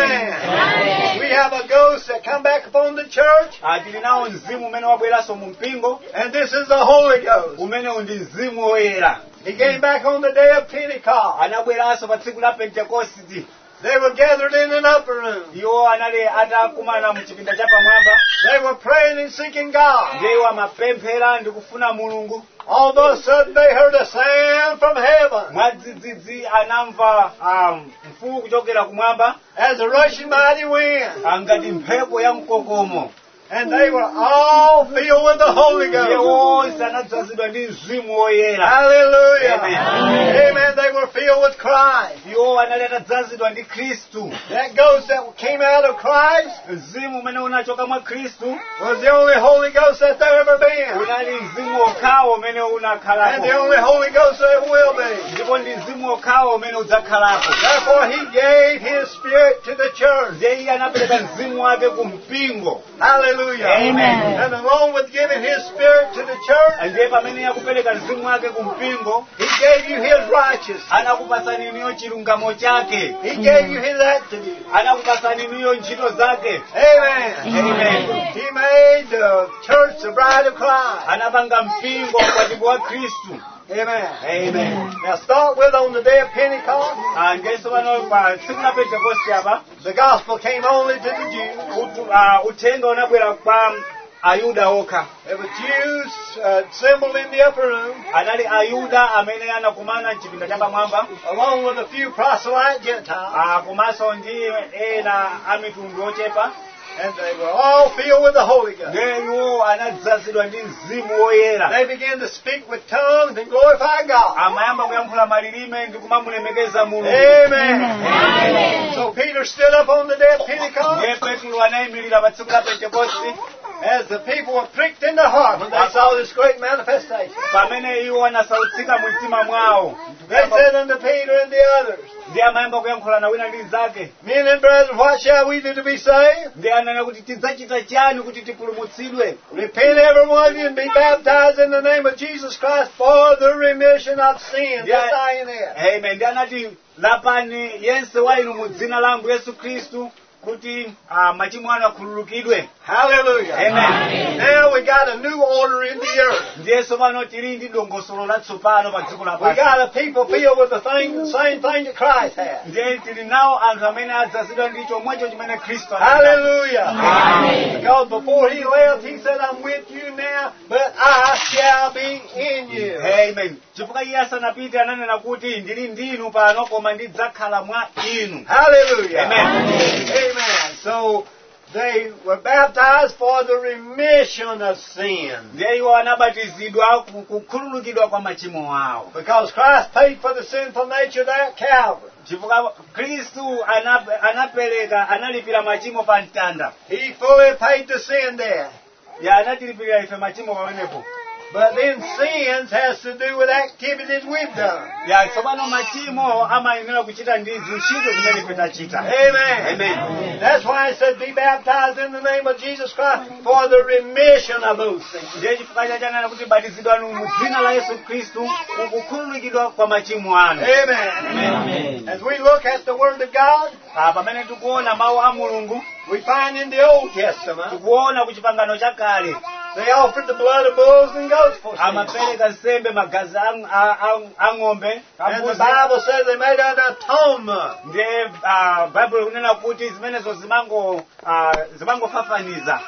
Speaker 4: Amen. We have a ghost that come back upon the church,
Speaker 2: Tili nawo mzimu umene wabweranso mu mpingo
Speaker 4: and this is the Holy Ghost.
Speaker 2: umene ndi mzimu woyera.
Speaker 4: He came back on the day of Pentecost.
Speaker 2: Anabweranso pa tsiku la Pentekosti.
Speaker 4: They were gathered in an upper room.
Speaker 2: Iwo anali atakumana mu chipinda cha pamwamba.
Speaker 4: They were praying and seeking God.
Speaker 2: Ndiye iwo amapemphera ndi kufuna Mulungu.
Speaker 4: All of a sudden they heard a sound from heaven
Speaker 2: Mwadzidzidzi anamva um, mfuwu kuchokera kumwamba
Speaker 4: as a rushing mighty wind.
Speaker 2: angati mphepo ya mkokomo.
Speaker 4: And they were all filled with the Holy
Speaker 2: Ndiye
Speaker 4: Ghost.
Speaker 2: wonse anadzazidwa ndi mzimu woyera.
Speaker 4: Hallelujah.
Speaker 2: Amen.
Speaker 4: Amen. They were filled with Christ.
Speaker 2: Iwo anali atadzazidwa ndi Khristu.
Speaker 4: That ghost that came out of Christ
Speaker 2: Mzimu umene unachoka mwa Khristu
Speaker 4: was the only Holy Ghost that there ever been.
Speaker 2: unali mzimu okhawo umene
Speaker 4: And the
Speaker 2: unakhalapo.
Speaker 4: only Holy Ghost that will be.
Speaker 2: Ndipo ndi mzimu okhawo umene udzakhalapo.
Speaker 4: Therefore he gave his Spirit to the church.
Speaker 2: Ndiye iye anapereka mzimu wake ku mpingo.
Speaker 4: Hallelujah.
Speaker 3: Amen.
Speaker 4: And along with giving his Spirit to the church,
Speaker 2: Ndiye pamene akupereka mzimu wake ku mpingo,
Speaker 4: he gave you his righteousness.
Speaker 2: anakupasani iniyo chilungamo chake.
Speaker 4: He gave you his attributes.
Speaker 2: Anakupasani iniyo ntchito zake.
Speaker 4: Amen.
Speaker 2: Amen.
Speaker 4: He made the church the bride of Christ.
Speaker 2: Anapanga mpingo mkwatibwi wa Khristu.
Speaker 4: Amen.
Speaker 2: Amen.
Speaker 4: Now start with on the day of Pentecost,
Speaker 2: Ah, Ndiyeso pano pa tsiku la Pentekoste apa,
Speaker 4: the gospel came only to the Jews.
Speaker 2: utu- ah, uthenga unabwera kwa Ayuda okha.
Speaker 4: There were Jews uh, assembled in the upper room,
Speaker 2: Anali Ayuda amene anakumana m'chipinda cha pamwamba,
Speaker 4: along with a few proselyte Gentiles,
Speaker 2: ah, komanso ndi ena a mitundu ochepa.
Speaker 4: and they were all filled with the Holy Ghost.
Speaker 2: Ndiye iwo anadzazidwa ndi mzimu woyera.
Speaker 4: They began to speak with tongues and glorify God.
Speaker 2: Amayamba kuyankhula malilime ndi kumamulemekeza Mulungu.
Speaker 4: Amen.
Speaker 3: Amen.
Speaker 4: So Peter stood up on the day of Pentecost
Speaker 2: Ndiye Petro anayimirira pa tsiku la Pentekoste
Speaker 4: as the people were pricked in the heart when they saw this great manifestation.
Speaker 2: pamene iwo anasautsika mu mtima mwawo.
Speaker 4: They said unto Peter and the others,
Speaker 2: Ndiye amayamba kuyankhula na wina ndi zake.
Speaker 4: Men and brethren, what shall we do to be saved?
Speaker 2: Ndiye ananena kuti tidzachita chani kuti tipulumutsidwe.
Speaker 4: Repent every one of you and be baptized in the name of Jesus Christ for the remission of sins.
Speaker 2: Yeah.
Speaker 4: Yes, I am it.
Speaker 2: Amen. Ndiye anati lapani yense wa inu mu dzina la Ambuye Yesu Khristu kuti ah, machimo anu akhululukidwe.
Speaker 4: Hallelujah.
Speaker 2: Amen.
Speaker 4: Now we got a new order in the earth.
Speaker 2: Ndiye tsopano tili ndi dongosolo latsopano pa dziko
Speaker 4: We
Speaker 2: lapansi.
Speaker 4: got a people filled with the thing, the same thing that Christ had.
Speaker 2: Ndiye tili nawo anthu amene adzazidwa ndi chomwecho chimene Khristu anachita.
Speaker 4: Hallelujah.
Speaker 3: Amen.
Speaker 4: Because before he left, he said, I'm with you now, but I shall be in you.
Speaker 2: Amen. Chifukwa iye asanapite ananena kuti ndili ndinu pano koma ndidzakhala mwa inu.
Speaker 4: Hallelujah.
Speaker 2: Amen.
Speaker 4: Amen. So they were baptized for the remission of sin.
Speaker 2: Ndiye iwo anabatizidwa ku- kukhululukidwa kwa machimo awo.
Speaker 4: Because Christ paid for the sinful nature there at Calvary.
Speaker 2: Chifukwa Khristu anap- anapereka analipira machimo pa mtanda.
Speaker 4: He fully paid the sin debt.
Speaker 2: Ya anatilipira ife machimo pamenepo.
Speaker 4: But then sins has to do with activities we've done.
Speaker 2: Ya tsopano machimo amayenera kuchita ndi zintchito zimene ife tachita.
Speaker 4: Amen.
Speaker 2: Amen.
Speaker 4: That's why it said, be baptized in the name of Jesus Christ for the remission of those things.
Speaker 2: Ndiye chifukwa chanena kuti batizidwanu mu dzina la Yesu Khristu kukhululukidwa kwa machimo anu.
Speaker 4: Amen.
Speaker 3: Amen.
Speaker 4: As we look at the Word of God,
Speaker 2: Ah, pamene tikuona mawu a Mulungu,
Speaker 4: we find in the Old Testament,
Speaker 2: tikuona ku chipangano chakale
Speaker 4: they offered the blood of bulls and goats for sin.
Speaker 2: amapereka nsembe magazi a- a- a- a ng'ombe
Speaker 4: And the
Speaker 2: kambuzi.
Speaker 4: Bible says they made an atonement.
Speaker 2: Ndiye ah, Bible kunena kuti zimenezo zimango ah, zimangofafaniza.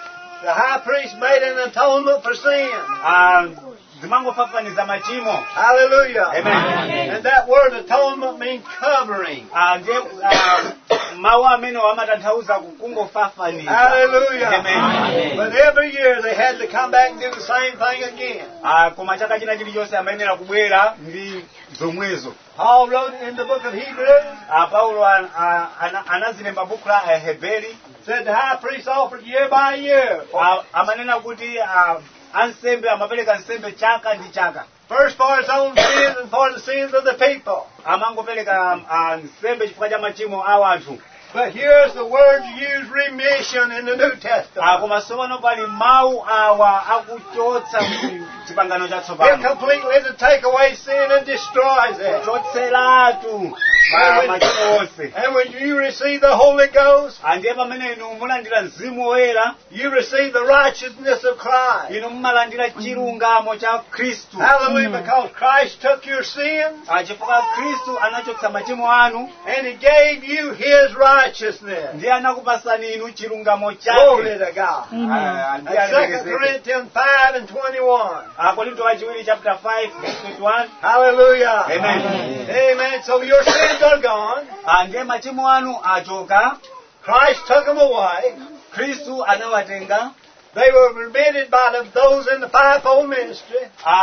Speaker 4: The high priest made an atonement for sin.
Speaker 2: Ah, zimangofafaniza machimo.
Speaker 4: Hallelujah.
Speaker 2: Amen.
Speaker 4: And that word atonement means covering.
Speaker 2: Ah, ndiye ah, mawu amene amatanthauza kungofafaniza.
Speaker 4: Hallelujah.
Speaker 2: Amen.
Speaker 4: But every year they had to come back and do the same thing again.
Speaker 2: Ah, koma chaka china chilichonse amayenera kubwera ndi zomwezo.
Speaker 4: Paul wrote in the book of Hebrews,
Speaker 2: Ah, Paulo an- ah, ana- anazilemba buku la Aheberi.
Speaker 4: said the high priest offered year by year.
Speaker 2: Ah, amanena kuti ah, ansembe amapereka nsembe chaka ndi chaka.
Speaker 4: First for his own sins and for the sins of the people.
Speaker 2: Amangopereka ah, nsembe chifukwa cha machimo a wanthu.
Speaker 4: But here's the word used, remission, in the New
Speaker 2: Ah,
Speaker 4: Testament.
Speaker 2: koma tsopano pali mawu awa akuchotsa chipangano
Speaker 4: It
Speaker 2: chatsopano.
Speaker 4: completely to take away sin and destroys it.
Speaker 2: Chotseratu ma- machimo onse.
Speaker 4: And when you receive the Holy Ghost,
Speaker 2: Andiye pamene inu mulandira mzimu woyera,
Speaker 4: you receive the righteousness of Christ.
Speaker 2: inu mumalandira chilungamo cha Khristu.
Speaker 4: Hallelujah, because Christ took your sins
Speaker 2: Ah, chifukwa Khristu anachotsa machimo anu,
Speaker 4: and He gave you His righteousness.
Speaker 2: ndiye anakupasani inu chilungamo
Speaker 4: Glory
Speaker 2: chake.
Speaker 4: to God.
Speaker 2: Ah, ndiye
Speaker 4: That's Second
Speaker 2: alemekezeke.
Speaker 4: Corinthians five and twenty-one.
Speaker 2: Ah, Korinto wachiwiri chapter five verse twenty-one.
Speaker 4: Hallelujah.
Speaker 2: Amen.
Speaker 4: Amen. So your sins are gone.
Speaker 2: Ah, ndiye machimo anu achoka,
Speaker 4: Christ took them away.
Speaker 2: Khristu anawatenga.
Speaker 4: They were remitted by the, those in the fivefold ministry.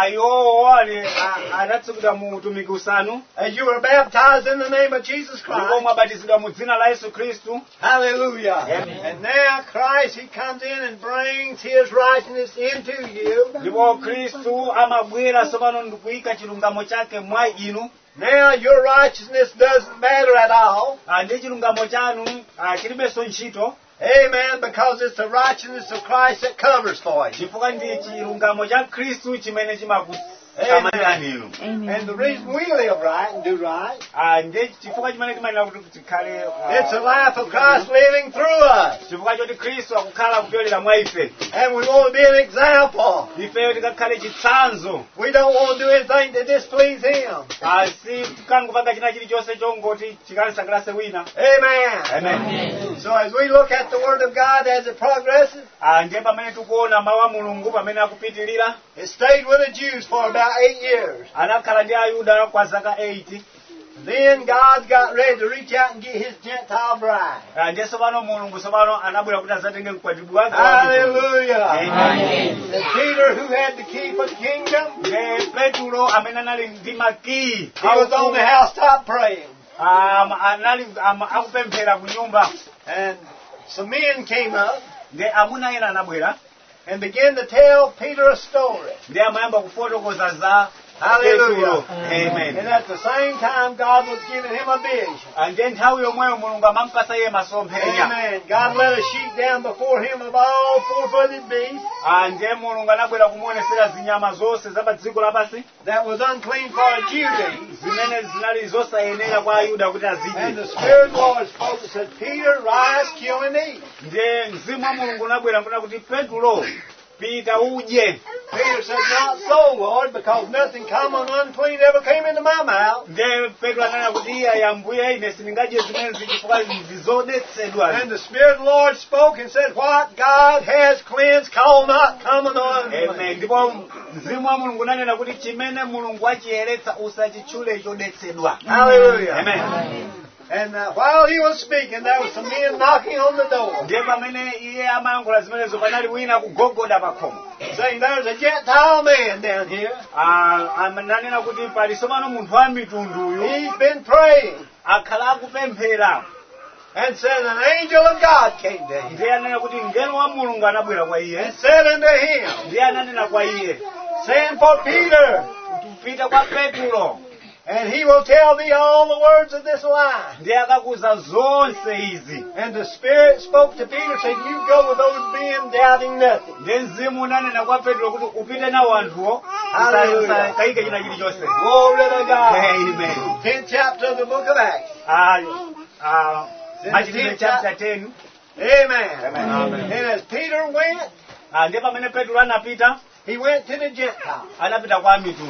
Speaker 2: Ayo wale anatsikira mu utumiki usanu,
Speaker 4: As you were baptized in the name of Jesus
Speaker 2: ndipo
Speaker 4: Christ.
Speaker 2: mwabatizidwa mu dzina la Yesu Khristu.
Speaker 4: Hallelujah.
Speaker 2: Amen.
Speaker 4: And now Christ, He comes in and brings His righteousness into you.
Speaker 2: Ndipo Khristu amabwera tsopano ndikuyika chilungamo chake mwa inu.
Speaker 4: Now your righteousness doesn't matter at all.
Speaker 2: Ah, ndiye chilungamo chanu ah, chilibenso ntchito,
Speaker 4: Amen. Because it's the righteousness of Christ that covers for you.
Speaker 2: chifukwa ndi chilungamo cha Khristu chimene chimakusamalirani inu.
Speaker 4: And the reason we live right and do right,
Speaker 2: Ah, ndiye chifukwa chimene timayenera kuti tikhale ah,
Speaker 4: it's the life of Christ living through us.
Speaker 2: chifukwa choti Khristu akukhala kupyolera mwa ife.
Speaker 4: And we want to be an example.
Speaker 2: Ifeyo tikakhale chitsanzo.
Speaker 4: We don't want to do anything to displease Him.
Speaker 2: Ah, si tikangopanga china chilichonse chongoti chikalisangalatse wina.
Speaker 4: Amen.
Speaker 2: Amen.
Speaker 4: So as we look at the Word of God as it progresses,
Speaker 2: Ah, ndiye pamene tikuona mawu a Mulungu pamene akupitirira,
Speaker 4: it stayed with the Jews for about eight years.
Speaker 2: anakhala ndi Ayuda kwa zaka eight.
Speaker 4: Then God got ready to reach out and get His Gentile bride.
Speaker 2: Ah, ndiye tsopano Mulungu tsopano anabwera kuti azatenge mkwatibwi wake wa mitundu.
Speaker 4: Hallelujah.
Speaker 2: Amen.
Speaker 4: And Peter, who had the key for the kingdom,
Speaker 2: Ndiye Petulo amene anali ndi makii,
Speaker 4: he was on the housetop praying.
Speaker 2: um, anali um, akupemphera ku nyumba.
Speaker 4: And some men came up
Speaker 2: Ndiye amuna ena anabwera,
Speaker 4: and began to tell Peter a story.
Speaker 2: ndiye amayamba kufotokoza za
Speaker 4: Hallelujah.
Speaker 2: Petulo. Amen.
Speaker 4: And at the same time, God was giving him a vision.
Speaker 2: Ah, ndiye nthawi yomweyo Mulungu amampasa iye masomphenya.
Speaker 4: Amen. God let a sheep down before him of all four-footed beasts
Speaker 2: Ah, ndiye Mulungu anabwera kumuonesera zinyama zonse za pa dziko lapansi,
Speaker 4: that was unclean for a Jew to eat.
Speaker 2: zimene zinali zosayenera kwa Ayuda kuti
Speaker 4: And
Speaker 2: azidye.
Speaker 4: the Spirit Lord spoke and said, Peter, rise, kill and eat.
Speaker 2: Ndiye mzimu wa Mulungu unabwera nkuna kuti Petulo, pita udye.
Speaker 4: Peter said, not so, Lord, because nothing common and unclean ever came into my mouth.
Speaker 2: Ndiye Petro ananena kuti iya yambuye ine sindingadye zimene zichifukwa ndizodetsedwa.
Speaker 4: And the Spirit Lord spoke and said, what God has cleansed, call not common or unclean.
Speaker 2: Amen. Ndipo mzimu wa Mulungu unanena kuti chimene Mulungu achiyeretsa usachitchule chodetsedwa.
Speaker 4: Hallelujah.
Speaker 2: Amen.
Speaker 4: And uh, while he was speaking, there was some men knocking on the door,
Speaker 2: Ndiye pamene iye amayankhula zimenezo panali wina kugogoda pa khomo.
Speaker 4: saying, there's a Gentile man down here.
Speaker 2: Ah, ananena kuti pali tsopano munthu wa mitunduyu
Speaker 4: He's been praying.
Speaker 2: akhala akupemphera.
Speaker 4: And said, an angel of God came to him
Speaker 2: Ndiye ananena kuti mngelo wa Mulungu anabwera kwa iye.
Speaker 4: and said unto him,
Speaker 2: Ndiye ananena kwa iye,
Speaker 4: send for Peter,
Speaker 2: pita kwa Petulo,
Speaker 4: and he will tell thee all the words of this line.
Speaker 2: ndiye akakuza zonse izi.
Speaker 4: And the Spirit spoke to Peter, saying, you go with those men doubting nothing.
Speaker 2: Ndiye mzimu unanena kwa Petulo kuti upite nawo anthuwo,
Speaker 4: Hallelujah.
Speaker 2: usakayike china chilichonse.
Speaker 4: Glory to God.
Speaker 2: Amen.
Speaker 4: tenth chapter of the book of Acts.
Speaker 2: Ah, ah,
Speaker 4: Then
Speaker 2: Machitidwe
Speaker 4: tenth
Speaker 2: chapter
Speaker 4: chap-
Speaker 2: ten.
Speaker 4: Amen.
Speaker 2: Amen. Amen.
Speaker 4: And as Peter went,
Speaker 2: Ah, ndiye pamene Petulo anapita,
Speaker 4: he went to the Gentiles.
Speaker 2: anapita kwa mitundu.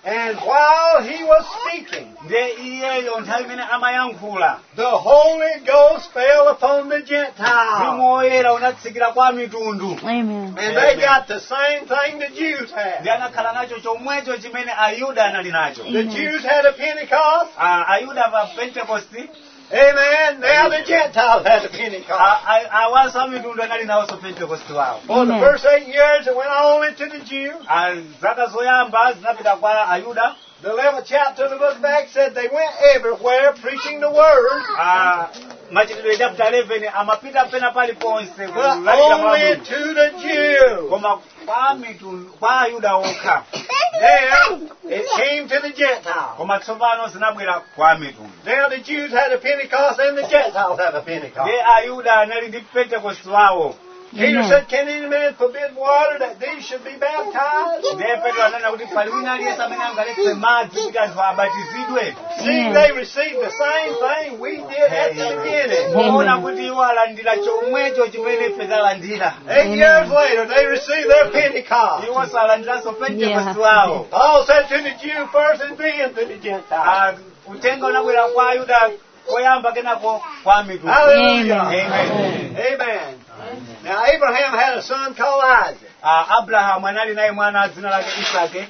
Speaker 4: And while he was speaking,
Speaker 2: ndiye iyeyo nthawi imene amayankhula
Speaker 4: the Holy Ghost fell upon the Gentiles.
Speaker 2: mzimu woyera unatsikira kwa mitundu
Speaker 3: Amen.
Speaker 4: And they got the same thing the Jews
Speaker 2: ndi
Speaker 4: had.
Speaker 2: anakhala nacho chomwecho chimene ayuda anali nacho.
Speaker 4: The Jews had a Pentecost.
Speaker 2: Ah, ayuda pa pentekosti
Speaker 4: Amen. Now the Gentiles had a Pentecost.
Speaker 2: awanso a mitundu anali nawonso pentekosti wawo.
Speaker 4: For the
Speaker 3: Amen.
Speaker 4: first eight years it went only to the Jews.
Speaker 2: Ah, zaka zoyamba zinapita kwa ayuda.
Speaker 4: The eleventh chapter of the book back said they went everywhere preaching the word,
Speaker 2: Ah, machitidwe chapter eleven amapita pena paliponse
Speaker 4: but
Speaker 2: kulalikira kwa
Speaker 4: only
Speaker 2: Mulungu.
Speaker 4: to the Jews.
Speaker 2: Koma kwa mitundu kwa ayuda okha.
Speaker 4: Now it came to the Gentiles.
Speaker 2: Koma tsopano zinabwera kwa mitundu.
Speaker 4: Now the Jews had a Pentecost and the Gentiles had a Pentecost.
Speaker 2: Ndiye ayuda anali ndi pentekosti wawo.
Speaker 4: Peter
Speaker 3: Amen.
Speaker 4: said, can any man forbid water that these should be baptized?
Speaker 2: Ndiye Petro ananena kuti pali wina aliyense amene angaletse madzi kuti anthu abatizidwe.
Speaker 4: See,
Speaker 3: Amen.
Speaker 4: they received the same thing we did at the beginning.
Speaker 2: Muona kuti iwo alandira chomwecho chimene ife talandira.
Speaker 4: Eight
Speaker 3: Amen.
Speaker 4: years later, they received their Pentecost.
Speaker 2: Iwo salandiranso pentekosti
Speaker 3: Yeah.
Speaker 2: wawo.
Speaker 4: Paul said to the Jew first and then to the Gentiles.
Speaker 2: Ah, utenga unabwera kwa ayuda koyamba kenako kwa mitundu.
Speaker 4: Hallelujah.
Speaker 2: Amen.
Speaker 4: Amen. Now, Abraham had a son called Isaac.
Speaker 2: Ah, Abrahamu anali naye mwana dzina lake Isake.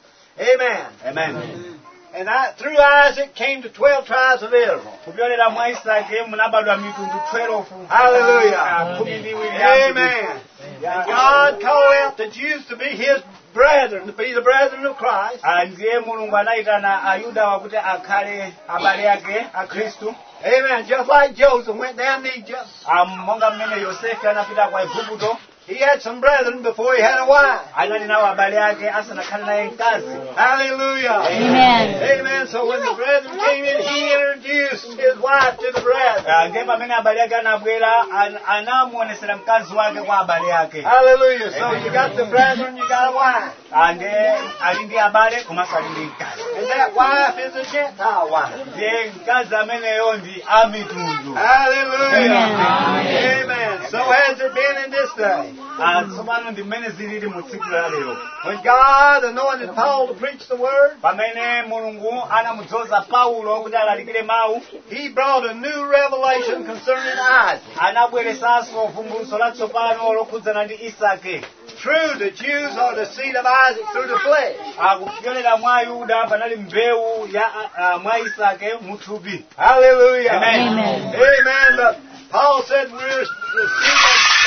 Speaker 4: Amen.
Speaker 2: Amen.
Speaker 4: And I, through Isaac came the twelve tribes of Israel.
Speaker 2: Kupyolera mwa Isake munabadwa mitundu twelve.
Speaker 4: Hallelujah.
Speaker 2: Ah, khumi ndi iwiri ya mitundu.
Speaker 4: Amen. And God called out the Jews to be His brethren, to be the brethren of Christ.
Speaker 2: Ah, ndiye Mulungu anayitana ayuda wakuti akhale abale ake a Khristu.
Speaker 4: Amen. Just like Joseph went down to Egypt.
Speaker 2: Ah, monga mmene Yosefe anapita kwa Igupto.
Speaker 4: He had some brethren before he had a wife.
Speaker 2: Anali nawo abale ake asanakhale naye mkazi.
Speaker 4: Hallelujah.
Speaker 3: Amen.
Speaker 4: Amen. So when the brethren came in, he introduced his wife to the brethren.
Speaker 2: Ah, ndiye pamene abale ake anabwera an- anamuonesera mkazi wake kwa abale ake.
Speaker 4: Hallelujah. So you got the brethren, you got a wife.
Speaker 2: Ah, ndiye ali ndi abale komanso ali ndi mkazi.
Speaker 4: And that wife is a Gentile wife.
Speaker 2: Ndiye mkazi ameneyo ndi a mitundu.
Speaker 4: Hallelujah.
Speaker 3: Amen.
Speaker 4: Amen. So has it been in this day.
Speaker 2: Ah, tsopano ndi mmene zilili mu tsiku la lero.
Speaker 4: When God anointed Paul to preach the word,
Speaker 2: Pamene Mulungu anamudzoza Paulo kuti alalikire mawu,
Speaker 4: he brought a new revelation concerning Isaac.
Speaker 2: anabweresanso vumbulutso latsopano lokhudzana ndi Isake.
Speaker 4: True, the Jews are the seed of Isaac through the flesh.
Speaker 2: Akupyolera mwa Yuda panali mbewu ya ah, mwa Isake muthupi.
Speaker 4: Hallelujah.
Speaker 2: Amen.
Speaker 3: Amen.
Speaker 4: Amen. But Paul said we're the seed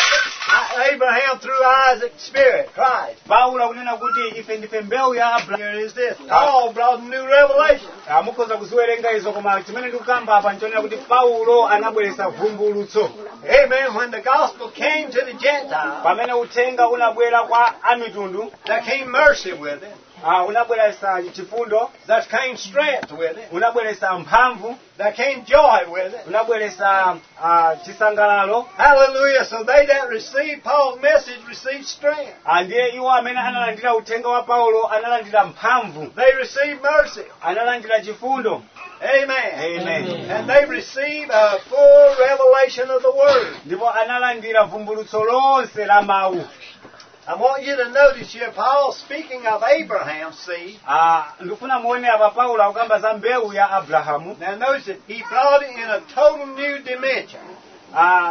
Speaker 4: of Abraham through Isaac's spirit, Christ.
Speaker 2: Paulo akunena kuti ife ndife mbewu ya Abrahamu.
Speaker 4: Here is this. Paul brought a new revelation.
Speaker 2: Ah, mukhoza kuziwerenga izo koma chimene ndikukamba apa nchonera kuti Paulo anabweretsa vumbulutso.
Speaker 4: Amen. When the gospel came to the Gentiles,
Speaker 2: Pamene uthenga unabwera kwa amitundu,
Speaker 4: there came mercy with it.
Speaker 2: ah, unabweretsa chifundo,
Speaker 4: There came strength with it.
Speaker 2: unabweretsa mphamvu,
Speaker 4: There came joy with it.
Speaker 2: unabweretsa ah, chisangalalo.
Speaker 4: Hallelujah. So they that received Paul's message received strength.
Speaker 2: Ah, ndiye iwo amene analandira uthenga wa Paulo analandira mphamvu,
Speaker 4: They received mercy.
Speaker 2: analandira chifundo.
Speaker 4: Amen.
Speaker 2: Amen.
Speaker 4: And they received a full revelation of the Word.
Speaker 2: Ndipo analandira vumbulutso lonse la mawu.
Speaker 4: I want you to notice here, Paul speaking of Abraham's seed.
Speaker 2: Ah, ndikufuna muone apa Paulo akukamba za mbewu ya Abrahamu.
Speaker 4: Now notice that he brought it in a total new dimension.
Speaker 2: Ah,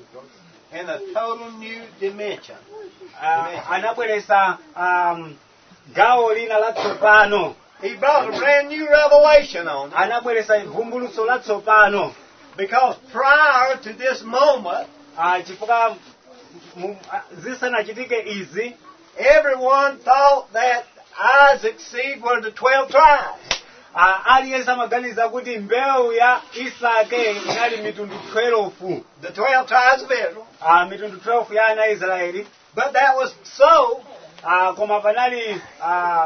Speaker 4: In a total new dimension.
Speaker 2: ah, anabweretsa um, gawo lina latsopano.
Speaker 4: He brought a brand new revelation on it.
Speaker 2: Anabweretsa vumbulutso latsopano.
Speaker 4: Because prior to this moment,
Speaker 2: Ah, chifukwa mu- ah, zisanachitike izi,
Speaker 4: everyone thought that Isaac's seed were the twelve tribes.
Speaker 2: ah, aliyense amaganiza kuti mbewu ya Isake inali mitundu twelve.
Speaker 4: The twelve tribes of Israel.
Speaker 2: Ah, mitundu twelve ya ana Israeli.
Speaker 4: But that was so.
Speaker 2: Ah, koma panali ah,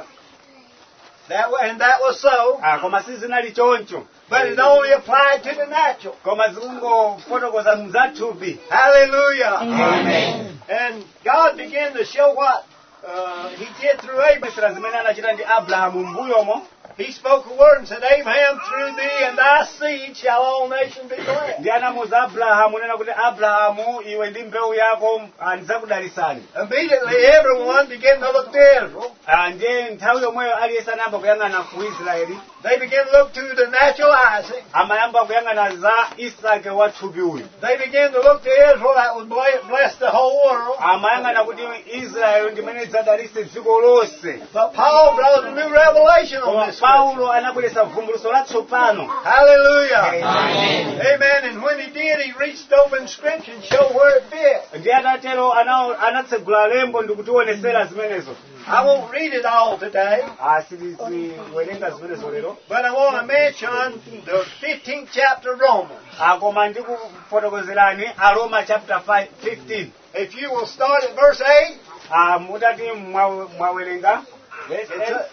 Speaker 4: That wa- and that was so.
Speaker 2: ah, koma si zinali choncho.
Speaker 4: But it only applied to the natural.
Speaker 2: Koma zikungofotokoza mzathupi.
Speaker 4: Hallelujah.
Speaker 3: Amen.
Speaker 4: And God began to show what uh, He did through Abraham.
Speaker 2: Misra zimene anachita ndi Abrahamu mbuyomo.
Speaker 4: He spoke a word and said, Abraham, through thee and thy seed shall all nations be blessed.
Speaker 2: Ndiye anamuza Abrahamu nena kuti Abrahamu iwe ndi mbewu yako ah, ndidzakudalisani.
Speaker 4: Immediately everyone began to look to Israel.
Speaker 2: Ah, ndiye nthawi yomweyo aliyense anayamba kuyang'ana ku Israeli.
Speaker 4: They began to look to the natural Isaac.
Speaker 2: Amayamba kuyang'ana za Isake wathupi uyu.
Speaker 4: They began to look to Israel that would bla- bless the whole world.
Speaker 2: Amayang'ana kuti Israeli ndimene idzadalitse dziko lonse.
Speaker 4: But Paul brought a new revelation on
Speaker 2: Koma
Speaker 4: this.
Speaker 2: Paulo anabweretsa vumbulutso latsopano.
Speaker 4: Hallelujah.
Speaker 3: Amen.
Speaker 4: Amen. And when he did, he reached over in Scripture and showed where it fit.
Speaker 2: Ndiye atatero ana- anatsegula lembo ndikutionesera zimenezo.
Speaker 4: I won't read it all today,
Speaker 2: Ah, sitiziwerenga zimenezo lero.
Speaker 4: but I want to mention the fifteenth chapter of Romans.
Speaker 2: Ah, koma ndikufotokozerani Aroma chapter five, fifteen.
Speaker 4: If you will start at verse eight,
Speaker 2: Ah, mutati mwa- mwawerenga. Yes,
Speaker 4: it
Speaker 2: yes.
Speaker 4: sa-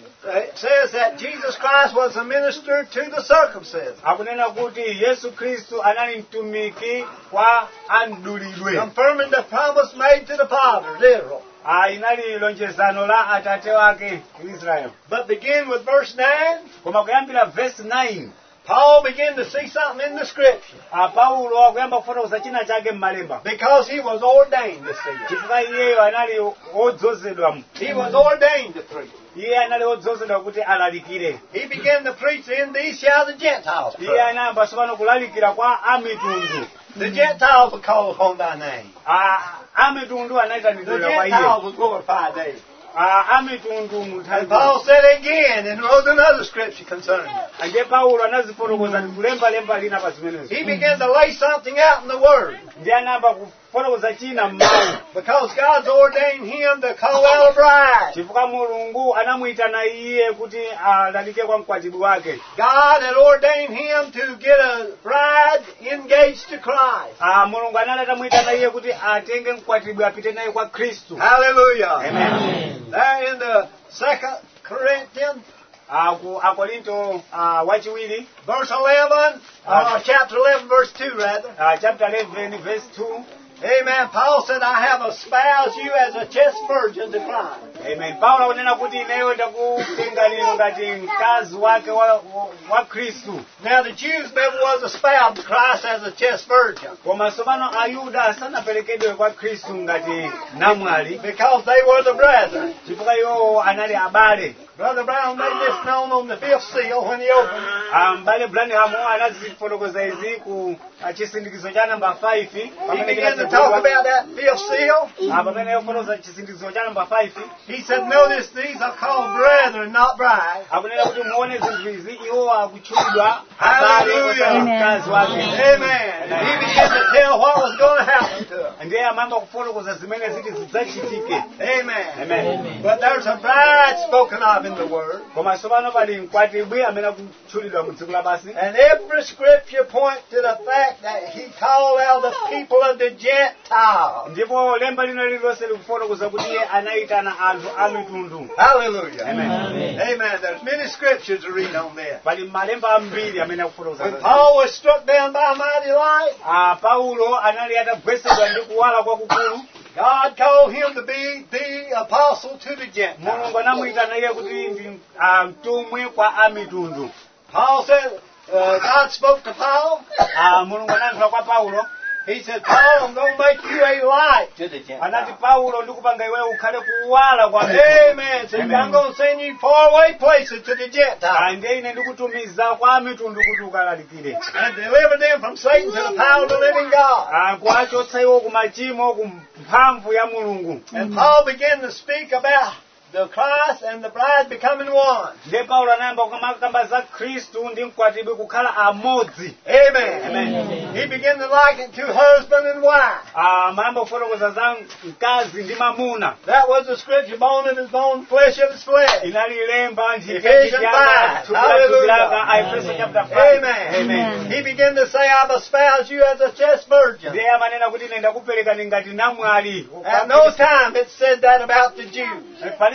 Speaker 4: it says that Jesus Christ was a minister to the circumcision,
Speaker 2: Akunena kuti Yesu Kristu anali mtumiki kwa andulidwe.
Speaker 4: confirming the promise made to the fathers, Israel.
Speaker 2: Ah, inali lonjezano la atate wake Israel.
Speaker 4: But begin with verse nine.
Speaker 2: Koma kuyambira verse nine.
Speaker 4: Paul began to see something in the Scripture
Speaker 2: Ah, Paulo akuyamba kufotokoza china chake m'malemba.
Speaker 4: because he was ordained to see it.
Speaker 2: Chifukwa iyeyo anali odzozedwa.
Speaker 4: He was ordained to preach.
Speaker 2: Iye anali odzozedwa kuti alalikire.
Speaker 4: He began to preach, in these shall the Gentiles
Speaker 2: Iye
Speaker 4: pray.
Speaker 2: anayamba sopano kulalikira kwa amitundu.
Speaker 4: The Gentiles will call upon thy name.
Speaker 2: Ah, amitundu
Speaker 4: The
Speaker 2: anaitanidwira kwa iye.
Speaker 4: Gentiles will glorify thee.
Speaker 2: Ah, amitundu
Speaker 4: And
Speaker 2: mutali.
Speaker 4: Paul said again and wrote another scripture concerning it.
Speaker 2: Ande Paulo anazifotokoza kulemba lemba lina pa zimenezo.
Speaker 4: He began to lay something out in the Word
Speaker 2: Ndiye anayamba kufotokoza china m'mawu.
Speaker 4: because God's ordained him to call out a bride.
Speaker 2: Chifukwa Mulungu anamuyitana iye kuti alalike kwa mkwatibwi wake.
Speaker 4: God had ordained him to get a bride engaged to Christ.
Speaker 2: Ah, Mulungu anali atamuyitana iye kuti atenge mkwatibwi apite naye kwa Khristu.
Speaker 4: Hallelujah.
Speaker 2: Amen.
Speaker 4: There in the second Corinthians,
Speaker 2: Ah, ku Akorinto ah, wachiwiri,
Speaker 4: verse eleven, uh, chapter eleven, verse two, rather.
Speaker 2: ah, chapter eleven verse two.
Speaker 4: Amen. Paul said, I have espoused you as a chaste virgin to Christ.
Speaker 2: Amen. Paulo akunena kuti ineyo ndakutenga lino ngati mkazi wake wa, wa, wa Khristu.
Speaker 4: Now the Jews never was espoused to Christ as a chaste virgin
Speaker 2: Koma sopano Ayuda sanaperekedwe kwa Khristu ngati namwali.
Speaker 4: because they were the brethren.
Speaker 2: Chifukwa iwo anali abale.
Speaker 4: Brother Brown made this known on the fifth seal when he opened it.
Speaker 2: Ah, Mbale Branham anazifotokoza izi ku ah, chisindikizo cha namba five.
Speaker 4: He began to talk about that fifth seal.
Speaker 2: Ah, pamene yofotokoza chisindikizo cha namba five.
Speaker 4: He said, notice these are called brethren, not brides.
Speaker 2: Akunena kuti muone zinthu izi iwo akutchulidwa abale
Speaker 4: Hallelujah.
Speaker 2: osati mkazi wake.
Speaker 4: Amen. And he began to tell what was going to happen to them.
Speaker 2: Ndiye amayamba kufotokoza zimene ziti zidzachitike.
Speaker 4: Amen.
Speaker 2: Amen.
Speaker 4: But there's a bride spoken of in the Word.
Speaker 2: Koma sopano pali mkwatibwi amene akutchulidwa mu dziko lapansi.
Speaker 4: And every scripture points to the fact that he called out the people of the Gentiles.
Speaker 2: Ndipo lemba lino lililonse likufotokoza kuti iye anayitana anthu a mitundu.
Speaker 4: Hallelujah.
Speaker 2: Amen.
Speaker 4: Amen. There's many scriptures to read on this.
Speaker 2: Pali malemba ambiri amene akufotokoza.
Speaker 4: When Paul was struck down by a mighty light,
Speaker 2: Ah, Paulo anali atagwesedwa ndi kuwala kwakukulu.
Speaker 4: God called him to be the apostle to the Gentiles.
Speaker 2: Mulungu anamuyitana iye kuti ndi ah, mtumwi kwa a mitundu.
Speaker 4: Paul said, uh, God spoke to Paul.
Speaker 2: Ah, Mulungu anayankhula kwa Paulo.
Speaker 4: He said, Paul, I'm going to make you a light to the
Speaker 2: Anati
Speaker 4: Gentiles.
Speaker 2: Paulo ndikupanga iwe ukhale kuwala kwa mitundu.
Speaker 4: Amen. Said, I'm going to send you faraway places to the
Speaker 2: Ah,
Speaker 4: Gentiles
Speaker 2: ndiye ine ndikutumiza kwa mitundu kuti ukalalikire.
Speaker 4: and deliver them from Satan to the power of the living God.
Speaker 2: Ah, kuwachotsa iwo ku machimo ku mphamvu ya Mulungu.
Speaker 4: And Paul began to speak about the Christ and the bride becoming one.
Speaker 2: Ndiye Paulo anayamba kumakamba za Khristu ndi mkwatibwi kukhala amodzi.
Speaker 4: Amen.
Speaker 2: Amen.
Speaker 4: He began to liken to husband and wife.
Speaker 2: Ah, mayamba kufotokoza za mkazi ndi mamuna.
Speaker 4: That was the scripture, bone of his bone, flesh of his flesh.
Speaker 2: Inali lemba
Speaker 4: Ephesians five. Hallelujah.
Speaker 2: Ephesians chapter five.
Speaker 4: Amen.
Speaker 2: Amen.
Speaker 4: He began to say, I've espoused you as a chaste virgin.
Speaker 2: Ndiye amanena kuti ine ndakupereka ngati namwali.
Speaker 4: At no time it said that about the Jews.
Speaker 2: Palibe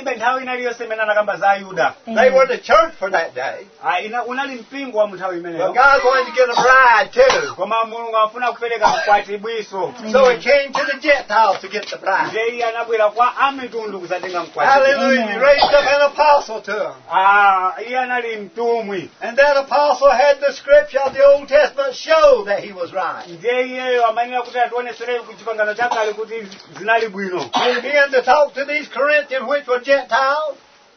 Speaker 2: palibe nthawi ina iliyonse imene anakamba za Ayuda.
Speaker 4: They were the church for that day.
Speaker 2: Ah, ina unali mpingo wa mnthawi
Speaker 4: But
Speaker 2: imeneyo.
Speaker 4: God's going to get a bride too.
Speaker 2: Koma Mulungu afuna kupereka mkwatibwiso.
Speaker 4: So he came to the Gentiles to get the bride.
Speaker 2: Ndiye iye anabwera kwa amitundu kuzatenga mkwatibwiso.
Speaker 4: Hallelujah. He raised up an apostle to them.
Speaker 2: Ah, iye anali mtumwi.
Speaker 4: And that apostle had the scripture of the Old Testament show that he was right.
Speaker 2: Ndiye iyeyo amanena kuti ationesere ku chipangano chakale kuti zinali bwino.
Speaker 4: He began to talk to these Corinthians which were Gentiles.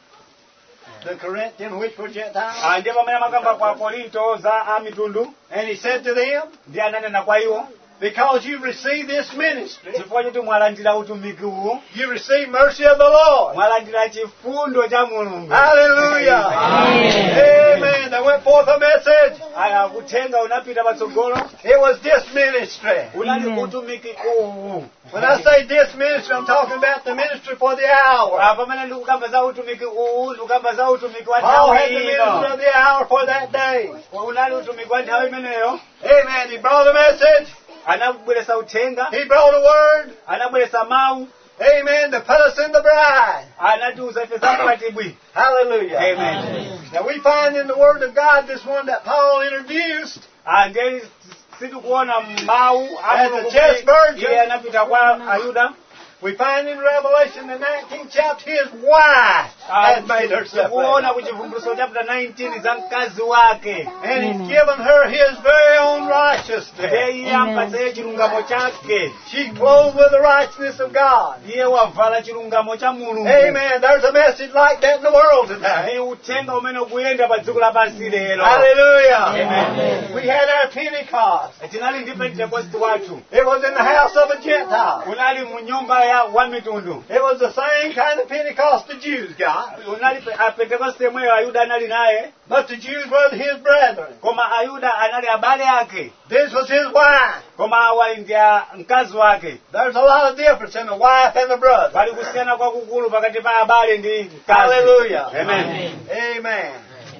Speaker 4: The Corinthians which were Gentiles.
Speaker 2: Ah, ndiye pamene amakamba kwa Korinto za amitundu.
Speaker 4: And he said to them,
Speaker 2: Ndiye ananena kwa iwo.
Speaker 4: because you receive this ministry,
Speaker 2: Chifukwa choti mwalandira utumiki uwu.
Speaker 4: you receive mercy of the Lord.
Speaker 2: Mwalandira chifundo cha Mulungu.
Speaker 4: Hallelujah.
Speaker 3: Amen.
Speaker 4: Amen. There went forth a message.
Speaker 2: Aya kutenga unapita patsogolo.
Speaker 4: It was this ministry.
Speaker 2: Unali
Speaker 3: Amen.
Speaker 2: utumiki uwu.
Speaker 4: When I say this ministry, I'm talking about the ministry for the hour.
Speaker 2: Ah, pamene ndikukamba za utumiki uwu, ndikukamba za utumiki wa
Speaker 4: Paul
Speaker 2: nthawi
Speaker 4: had the ministry
Speaker 2: ino.
Speaker 4: of the hour for that day.
Speaker 2: Unali utumiki wa nthawi imeneyo.
Speaker 4: Amen. He brought a message.
Speaker 2: Anabweresa uthenga.
Speaker 4: He brought a word.
Speaker 2: Anabweresa mawu.
Speaker 4: Amen. To put us in the bride.
Speaker 2: Anatiuza ife za mkwatibwi.
Speaker 4: Hallelujah.
Speaker 2: Amen.
Speaker 4: Now we find in the Word of God this one that Paul introduced.
Speaker 2: Ah, ndiye situkuona mawu
Speaker 4: As a just virgin.
Speaker 2: iye anapita kwa Ayuda.
Speaker 4: We find in Revelation the nineteenth chapter his wife had made herself
Speaker 2: kuona
Speaker 4: ready.
Speaker 2: kuchivumbuso chapter nineteen za mkazi wake.
Speaker 4: And he's given her his very own righteousness.
Speaker 2: Ndiye iye ampatse chilungamo chake.
Speaker 4: She's clothed with the righteousness of God.
Speaker 2: Iye wavala chilungamo cha Mulungu.
Speaker 4: Amen. There's a message like that in the world today.
Speaker 2: Ni uthenga umene ukuyenda pa dziko lapansi lero.
Speaker 4: Hallelujah.
Speaker 2: Amen.
Speaker 4: We had our Pentecost.
Speaker 2: Tinali ndi Pentecost wathu.
Speaker 4: It was in the house of a Gentile.
Speaker 2: Unali mu nyumba ya wamitundu.
Speaker 4: It was the same kind of Pentecost the Jews got.
Speaker 2: Unali pe- a Pentecost yemweyo Ayuda anali naye.
Speaker 4: But the Jews were his brethren.
Speaker 2: Koma Ayuda anali abale yake.
Speaker 4: This was his wife.
Speaker 2: Koma awali ndi a- mkazi wake.
Speaker 4: There's a lot of difference in the wife and the brother.
Speaker 2: Pali kusiyana kwakukulu pakati pa abale ndi mkazi.
Speaker 4: Hallelujah.
Speaker 2: Amen.
Speaker 4: Amen.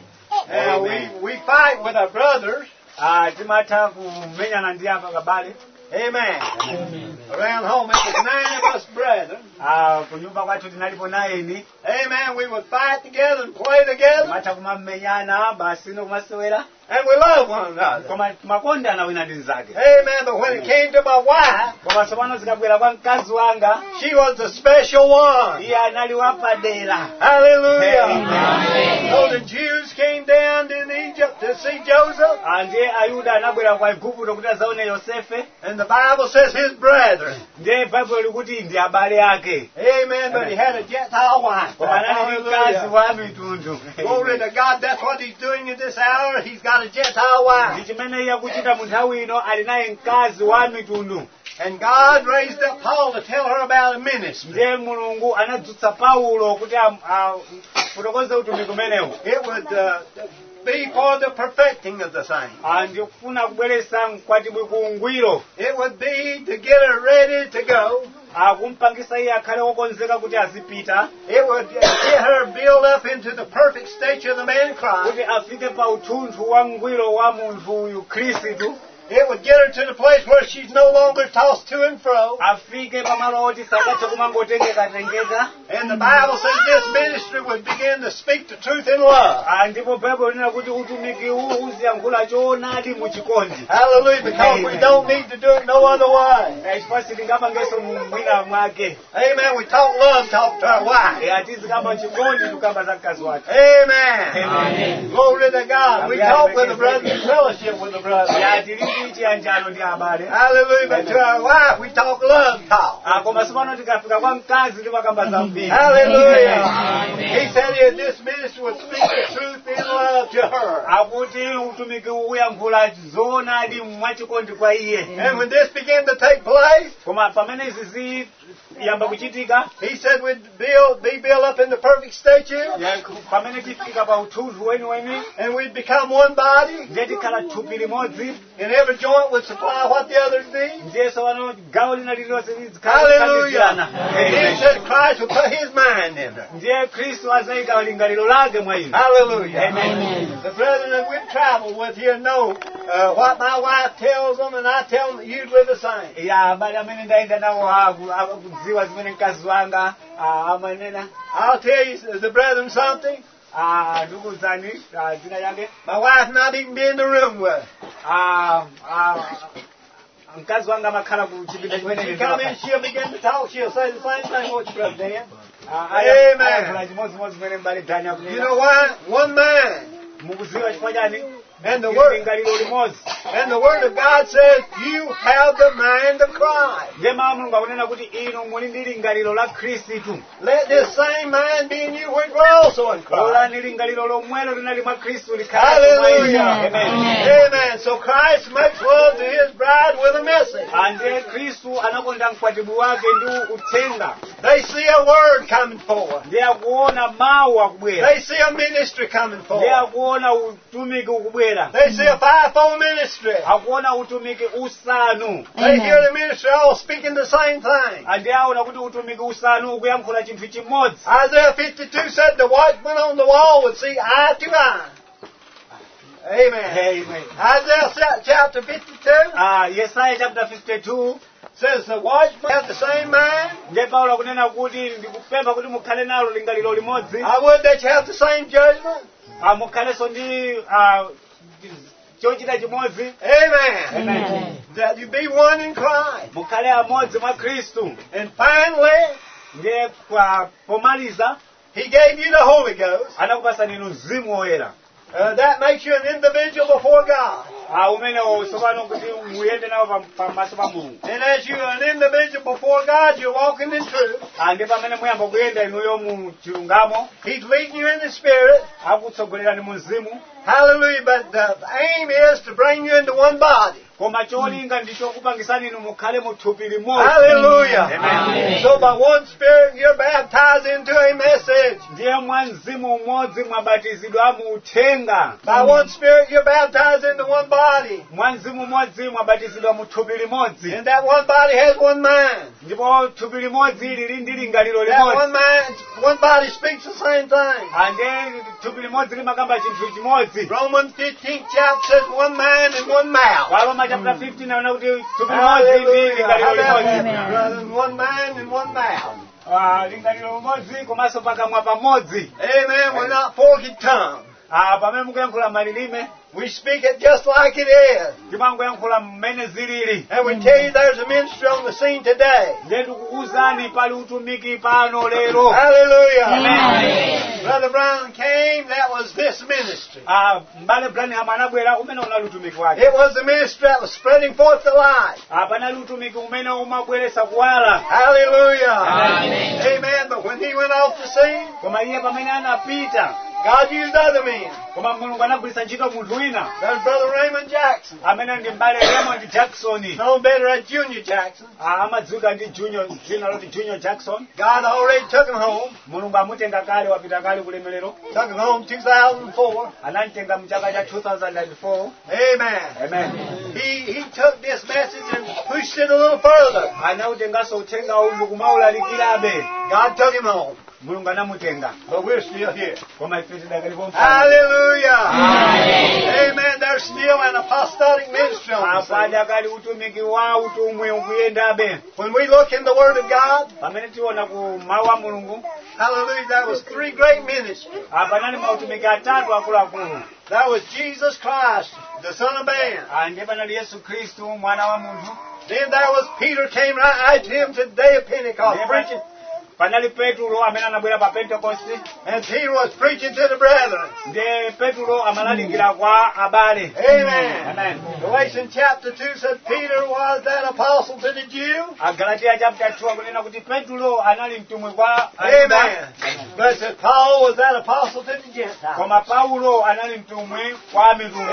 Speaker 4: And we, we fight with our brothers.
Speaker 2: Ah, timatha kumenyana ndi apa abale.
Speaker 4: Amen. Around home, it was nine of us brethren.
Speaker 2: Ah, kunyumba kwathu tinalipo nayeni.
Speaker 4: Amen. We would fight together and play together.
Speaker 2: Timatha kumamenyana basi no kumasewera.
Speaker 4: And we love one another.
Speaker 2: Koma makondana wina ndi nzake.
Speaker 4: Amen. But when it came to my wife,
Speaker 2: Koma tsopano zikabwera kwa mkazi wanga,
Speaker 4: she was the special one.
Speaker 2: iye anali wapadera.
Speaker 4: Hallelujah.
Speaker 2: Amen.
Speaker 4: So the Jews came down to Egypt to see Joseph.
Speaker 2: Ah, ndiye Ayuda anabwera kwa Igupto kuti azaone Yosefe.
Speaker 4: And the Bible says his brethren.
Speaker 2: Ndiye Bible likuti ndi abale ake.
Speaker 4: Amen. But he had a Gentile wife.
Speaker 2: Koma anali ndi mkazi
Speaker 4: Hallelujah.
Speaker 2: wa mitundu.
Speaker 4: Glory to God. That's what he's doing in this hour. He's got a Gentile wife.
Speaker 2: Ndi chimene iye akuchita mu nthawi ino ali naye mkazi wa mitundu.
Speaker 4: And God raised up Paul to tell her about a ministry.
Speaker 2: Ndiye Mulungu anadzutsa Paulo kuti afotokoze utumiki umenewu.
Speaker 4: It would uh, be for the perfecting of the saints.
Speaker 2: Ah, ndikufuna kubweretsa mkwatibwi kuungwiro.
Speaker 4: It would be to get her ready to go.
Speaker 2: Akumpangisa iye akhale wokonzeka kuti azipita.
Speaker 4: It would uh, get her built up into the perfect stature of the man Christ.
Speaker 2: Kuti afike pa uthunthu wa ngwiro wa munthu uyu Khristu.
Speaker 4: It would get her to the place where she's no longer tossed to and fro.
Speaker 2: Afike pamalo oti sakathe kumangotengeka tengeka.
Speaker 4: And the Bible says this ministry would begin to speak the truth in love.
Speaker 2: Ah, ndipo Bible linena kuti utumiki huu uziyankhula choonadi mu chikondi.
Speaker 4: Hallelujah, because we don't need to do it no other way.
Speaker 2: Eh, chifukwa sitingapangenso mu mwina mwake.
Speaker 4: Amen. We talk love, talk to our wife.
Speaker 2: Eh, atizikamba chikondi tukamba za mkazi wake.
Speaker 4: Amen.
Speaker 2: Amen.
Speaker 4: Glory to God. We talk with the brothers, we fellowship with the brothers.
Speaker 2: Ya tili chiyanjano ndi abale.
Speaker 4: Hallelujah. But to our wife, we talk love talk.
Speaker 2: Ah, koma sipano tikafika kwa mkazi timakamba za mbiri.
Speaker 4: Hallelujah. He said here, this ministry would speak the truth in love to her.
Speaker 2: Akuti utumiki uyankhula zoonadi mwachikondi kwa iye.
Speaker 4: And when this began to take place,
Speaker 2: Koma pamene izi ziyamba kuchitika,
Speaker 4: he said we'd build, be built up in the perfect stature,
Speaker 2: ya- pamene tifika pa uthunthu weni
Speaker 4: and we'd become one body,
Speaker 2: ndiye tikhala thupi limodzi.
Speaker 4: and every joint would supply what the others need.
Speaker 2: Ndiye sawano gawo lina lililonse
Speaker 4: Hallelujah.
Speaker 2: lizikhala
Speaker 4: And he said Christ would put his mind in her.
Speaker 2: ndiye Khristu azayika lingaliro lake mwa inu.
Speaker 4: Hallelujah.
Speaker 2: Amen.
Speaker 4: The brethren that we've traveled with here know uh, what my wife tells them, and I tell them usually the same.
Speaker 2: Ya abale amene ndayenda nawo aku- akudziwa zimene mkazi wanga ah, amanena.
Speaker 4: I'll tell you, the brethren, something.
Speaker 2: Ah, ndikuwuzani ah, dzina yake.
Speaker 4: My wife not even be in the room with her.
Speaker 2: Ah, ah, mkazi wanga amakhala ku chipinda
Speaker 4: When
Speaker 2: chimene
Speaker 4: she come in, she'll begin to talk. She'll say the same thing what you brother Dan.
Speaker 2: Amen.
Speaker 4: Amen.
Speaker 2: Chimodzimodzi zimene mbale Dani
Speaker 4: You
Speaker 2: akunena.
Speaker 4: know why? One man.
Speaker 2: Mukudziwa chifukwa chani?
Speaker 4: And the word,
Speaker 2: Lingaliro limodzi.
Speaker 4: and the word of God says, you have the mind of Christ.
Speaker 2: Ndiye mawu a Mulungu akunena kuti inu muli ndi lingaliro la Khristu.
Speaker 4: Let this same mind be in you which were also in Christ.
Speaker 2: Lolani lingaliro lomwelo linali mwa Khristu likhale
Speaker 4: Hallelujah.
Speaker 2: Amen.
Speaker 3: Amen.
Speaker 4: Amen. So Christ makes love to his bride with a message.
Speaker 2: Ande Khristu anakonda mkwatibwi wake ndi uthenga.
Speaker 4: They see a word coming forward.
Speaker 2: Ndiye akuona mawu akubwera.
Speaker 4: They see a ministry coming
Speaker 2: Ndiye
Speaker 4: forward.
Speaker 2: akuona utumiki ukubwera.
Speaker 4: They see a fivefold ministry.
Speaker 2: Akuona utumiki usanu.
Speaker 4: They hear the ministry all speaking the same thing.
Speaker 2: Ande aona kuti utumiki usanu ukuyankhula chinthu chimodzi.
Speaker 4: Isaiah fifty-two said the watchman on the wall would see eye to eye. Amen.
Speaker 2: Amen.
Speaker 4: Isaiah chapter fifty-two
Speaker 2: Ah, Yesaya chapter fifty-two.
Speaker 4: says the watchman have the same mind.
Speaker 2: Ndiye Paulo akunena kuti ndikupempha kuti mukhale nalo lingaliro limodzi.
Speaker 4: I would that you have the same judgment.
Speaker 2: Ah, mukhalenso ndi ah, chochita chimodzi.
Speaker 4: Amen.
Speaker 3: Amen.
Speaker 4: That you be one in Christ.
Speaker 2: Mukhale amodzi mwa Khristu.
Speaker 4: And finally,
Speaker 2: Ndiye kwa pomaliza
Speaker 4: he gave you the Holy Ghost.
Speaker 2: anakupasani inu Mzimu Woyera.
Speaker 4: Uh, that makes you an individual before God.
Speaker 2: Ah, umene usopano kuti muyende nawo pa- pamaso pa Mulungu.
Speaker 4: And as you're an individual before God, you're walking in truth.
Speaker 2: Ah, ndi pamene muyamba kuyenda inuyo mu chilungamo,
Speaker 4: He's leading you in the Spirit.
Speaker 2: akutsogolerani mu Mzimu.
Speaker 4: Hallelujah. But the aim is to bring you into one body.
Speaker 2: Koma cholinga ndicho kupangisani inu mukhale mu thupi limodzi.
Speaker 4: Hallelujah.
Speaker 2: Amen.
Speaker 4: So by one Spirit, you're baptized into a message.
Speaker 2: Ndiye mwa Mzimu umodzi mwabatizidwa mu uthenga.
Speaker 4: By one Spirit, you're baptized into one body.
Speaker 2: Mwa Mzimu umodzi mwabatizidwa mu thupi limodzi.
Speaker 4: And that one body has one mind.
Speaker 2: Ndipo thupi limodzi lili ndi lingaliro
Speaker 4: That one
Speaker 2: limodzi.
Speaker 4: mind, one body speaks the same thing.
Speaker 2: Ande thupi limodzi limakamba chinthu chimodzi.
Speaker 4: Romans fifteenth chapter says one mind and one mouth.
Speaker 2: Waroma chapter fifteen anaona kuti thupi limodzi ndi
Speaker 4: Hallelujah.
Speaker 2: lingaliro limodzi.
Speaker 3: Amen.
Speaker 4: Brethren, one mind and one mouth.
Speaker 2: Ah, lingaliro limodzi komanso pakamwa pamodzi.
Speaker 4: Amen. We're not forked tongue.
Speaker 2: Ah, pamene mukuyankhula malilime,
Speaker 4: We speak it just like it is.
Speaker 2: timangoyankhula mmene zilili.
Speaker 4: And we tell you there's a ministry on the scene today.
Speaker 2: Ndiye tikukuwuzani pali utumiki pano lero.
Speaker 4: Hallelujah.
Speaker 3: Amen.
Speaker 4: Brother Brown came, that was this ministry.
Speaker 2: Ah, mbale Branham anabwera umene unali utumiki wake.
Speaker 4: It was the ministry that was spreading forth the light.
Speaker 2: Ah, panali utumiki umene umabweretsa kuwala.
Speaker 4: Hallelujah.
Speaker 3: Amen.
Speaker 4: Amen. But when he went off the scene,
Speaker 2: Koma iye pamene anapita,
Speaker 4: God used other men.
Speaker 2: koma Mulungu anagwiritsa ntchito munthu wina
Speaker 4: There's Brother Raymond Jackson,
Speaker 2: amene ndi mbale Raymond Jackson.
Speaker 4: known better as Junior Jackson.
Speaker 2: Ah, amadziwika ndi Junior, dzina loti Junior Jackson.
Speaker 4: God already took him home.
Speaker 2: Mulungu amutenga kale, wapita kale kulemelero.
Speaker 4: Took him home two thousand four.
Speaker 2: Anamtenga mchaka cha two thousand four.
Speaker 4: Amen.
Speaker 2: Amen.
Speaker 4: He he took this message and pushed it a little further.
Speaker 2: Anautenganso uthenga uwu kumaulalikirabe.
Speaker 4: God took him home.
Speaker 2: Mulungu anamutenga.
Speaker 4: But we're still here.
Speaker 2: Koma ife tidakalipo mfano.
Speaker 4: Hallelujah.
Speaker 3: Amen.
Speaker 4: Amen. There's still an apostolic ministry on the
Speaker 2: Apa
Speaker 4: scene.
Speaker 2: adakali utumiki wa utumwi ukuyendabe.
Speaker 4: When we look in the Word of God,
Speaker 2: Pamene tiona ku mawu a Mulungu,
Speaker 4: hallelujah, there was three great ministries.
Speaker 2: apa nali mautumiki atatu akuluakulu.
Speaker 4: That was Jesus Christ, the Son of Man.
Speaker 2: Ah, ndiye panali Yesu Khristu mwana wa munthu.
Speaker 4: Then there was Peter came right out to him to the day of Pentecost,
Speaker 2: Ndiye
Speaker 4: preaching.
Speaker 2: panali Petro amene anabwera pa Pentecost.
Speaker 4: And Peter was preaching to the brethren.
Speaker 2: Ndiye Petro amalalikira kwa abale.
Speaker 4: Amen.
Speaker 2: Amen.
Speaker 4: Galatians chapter two said Peter was that apostle to the Jew.
Speaker 2: Agalatiya chapter two akunena kuti Petro anali mtumwi kwa
Speaker 4: Amen.
Speaker 2: Ayuda.
Speaker 4: But said Paul was that apostle to the Gentiles.
Speaker 2: Koma Paulo anali mtumwi kwa mitundu.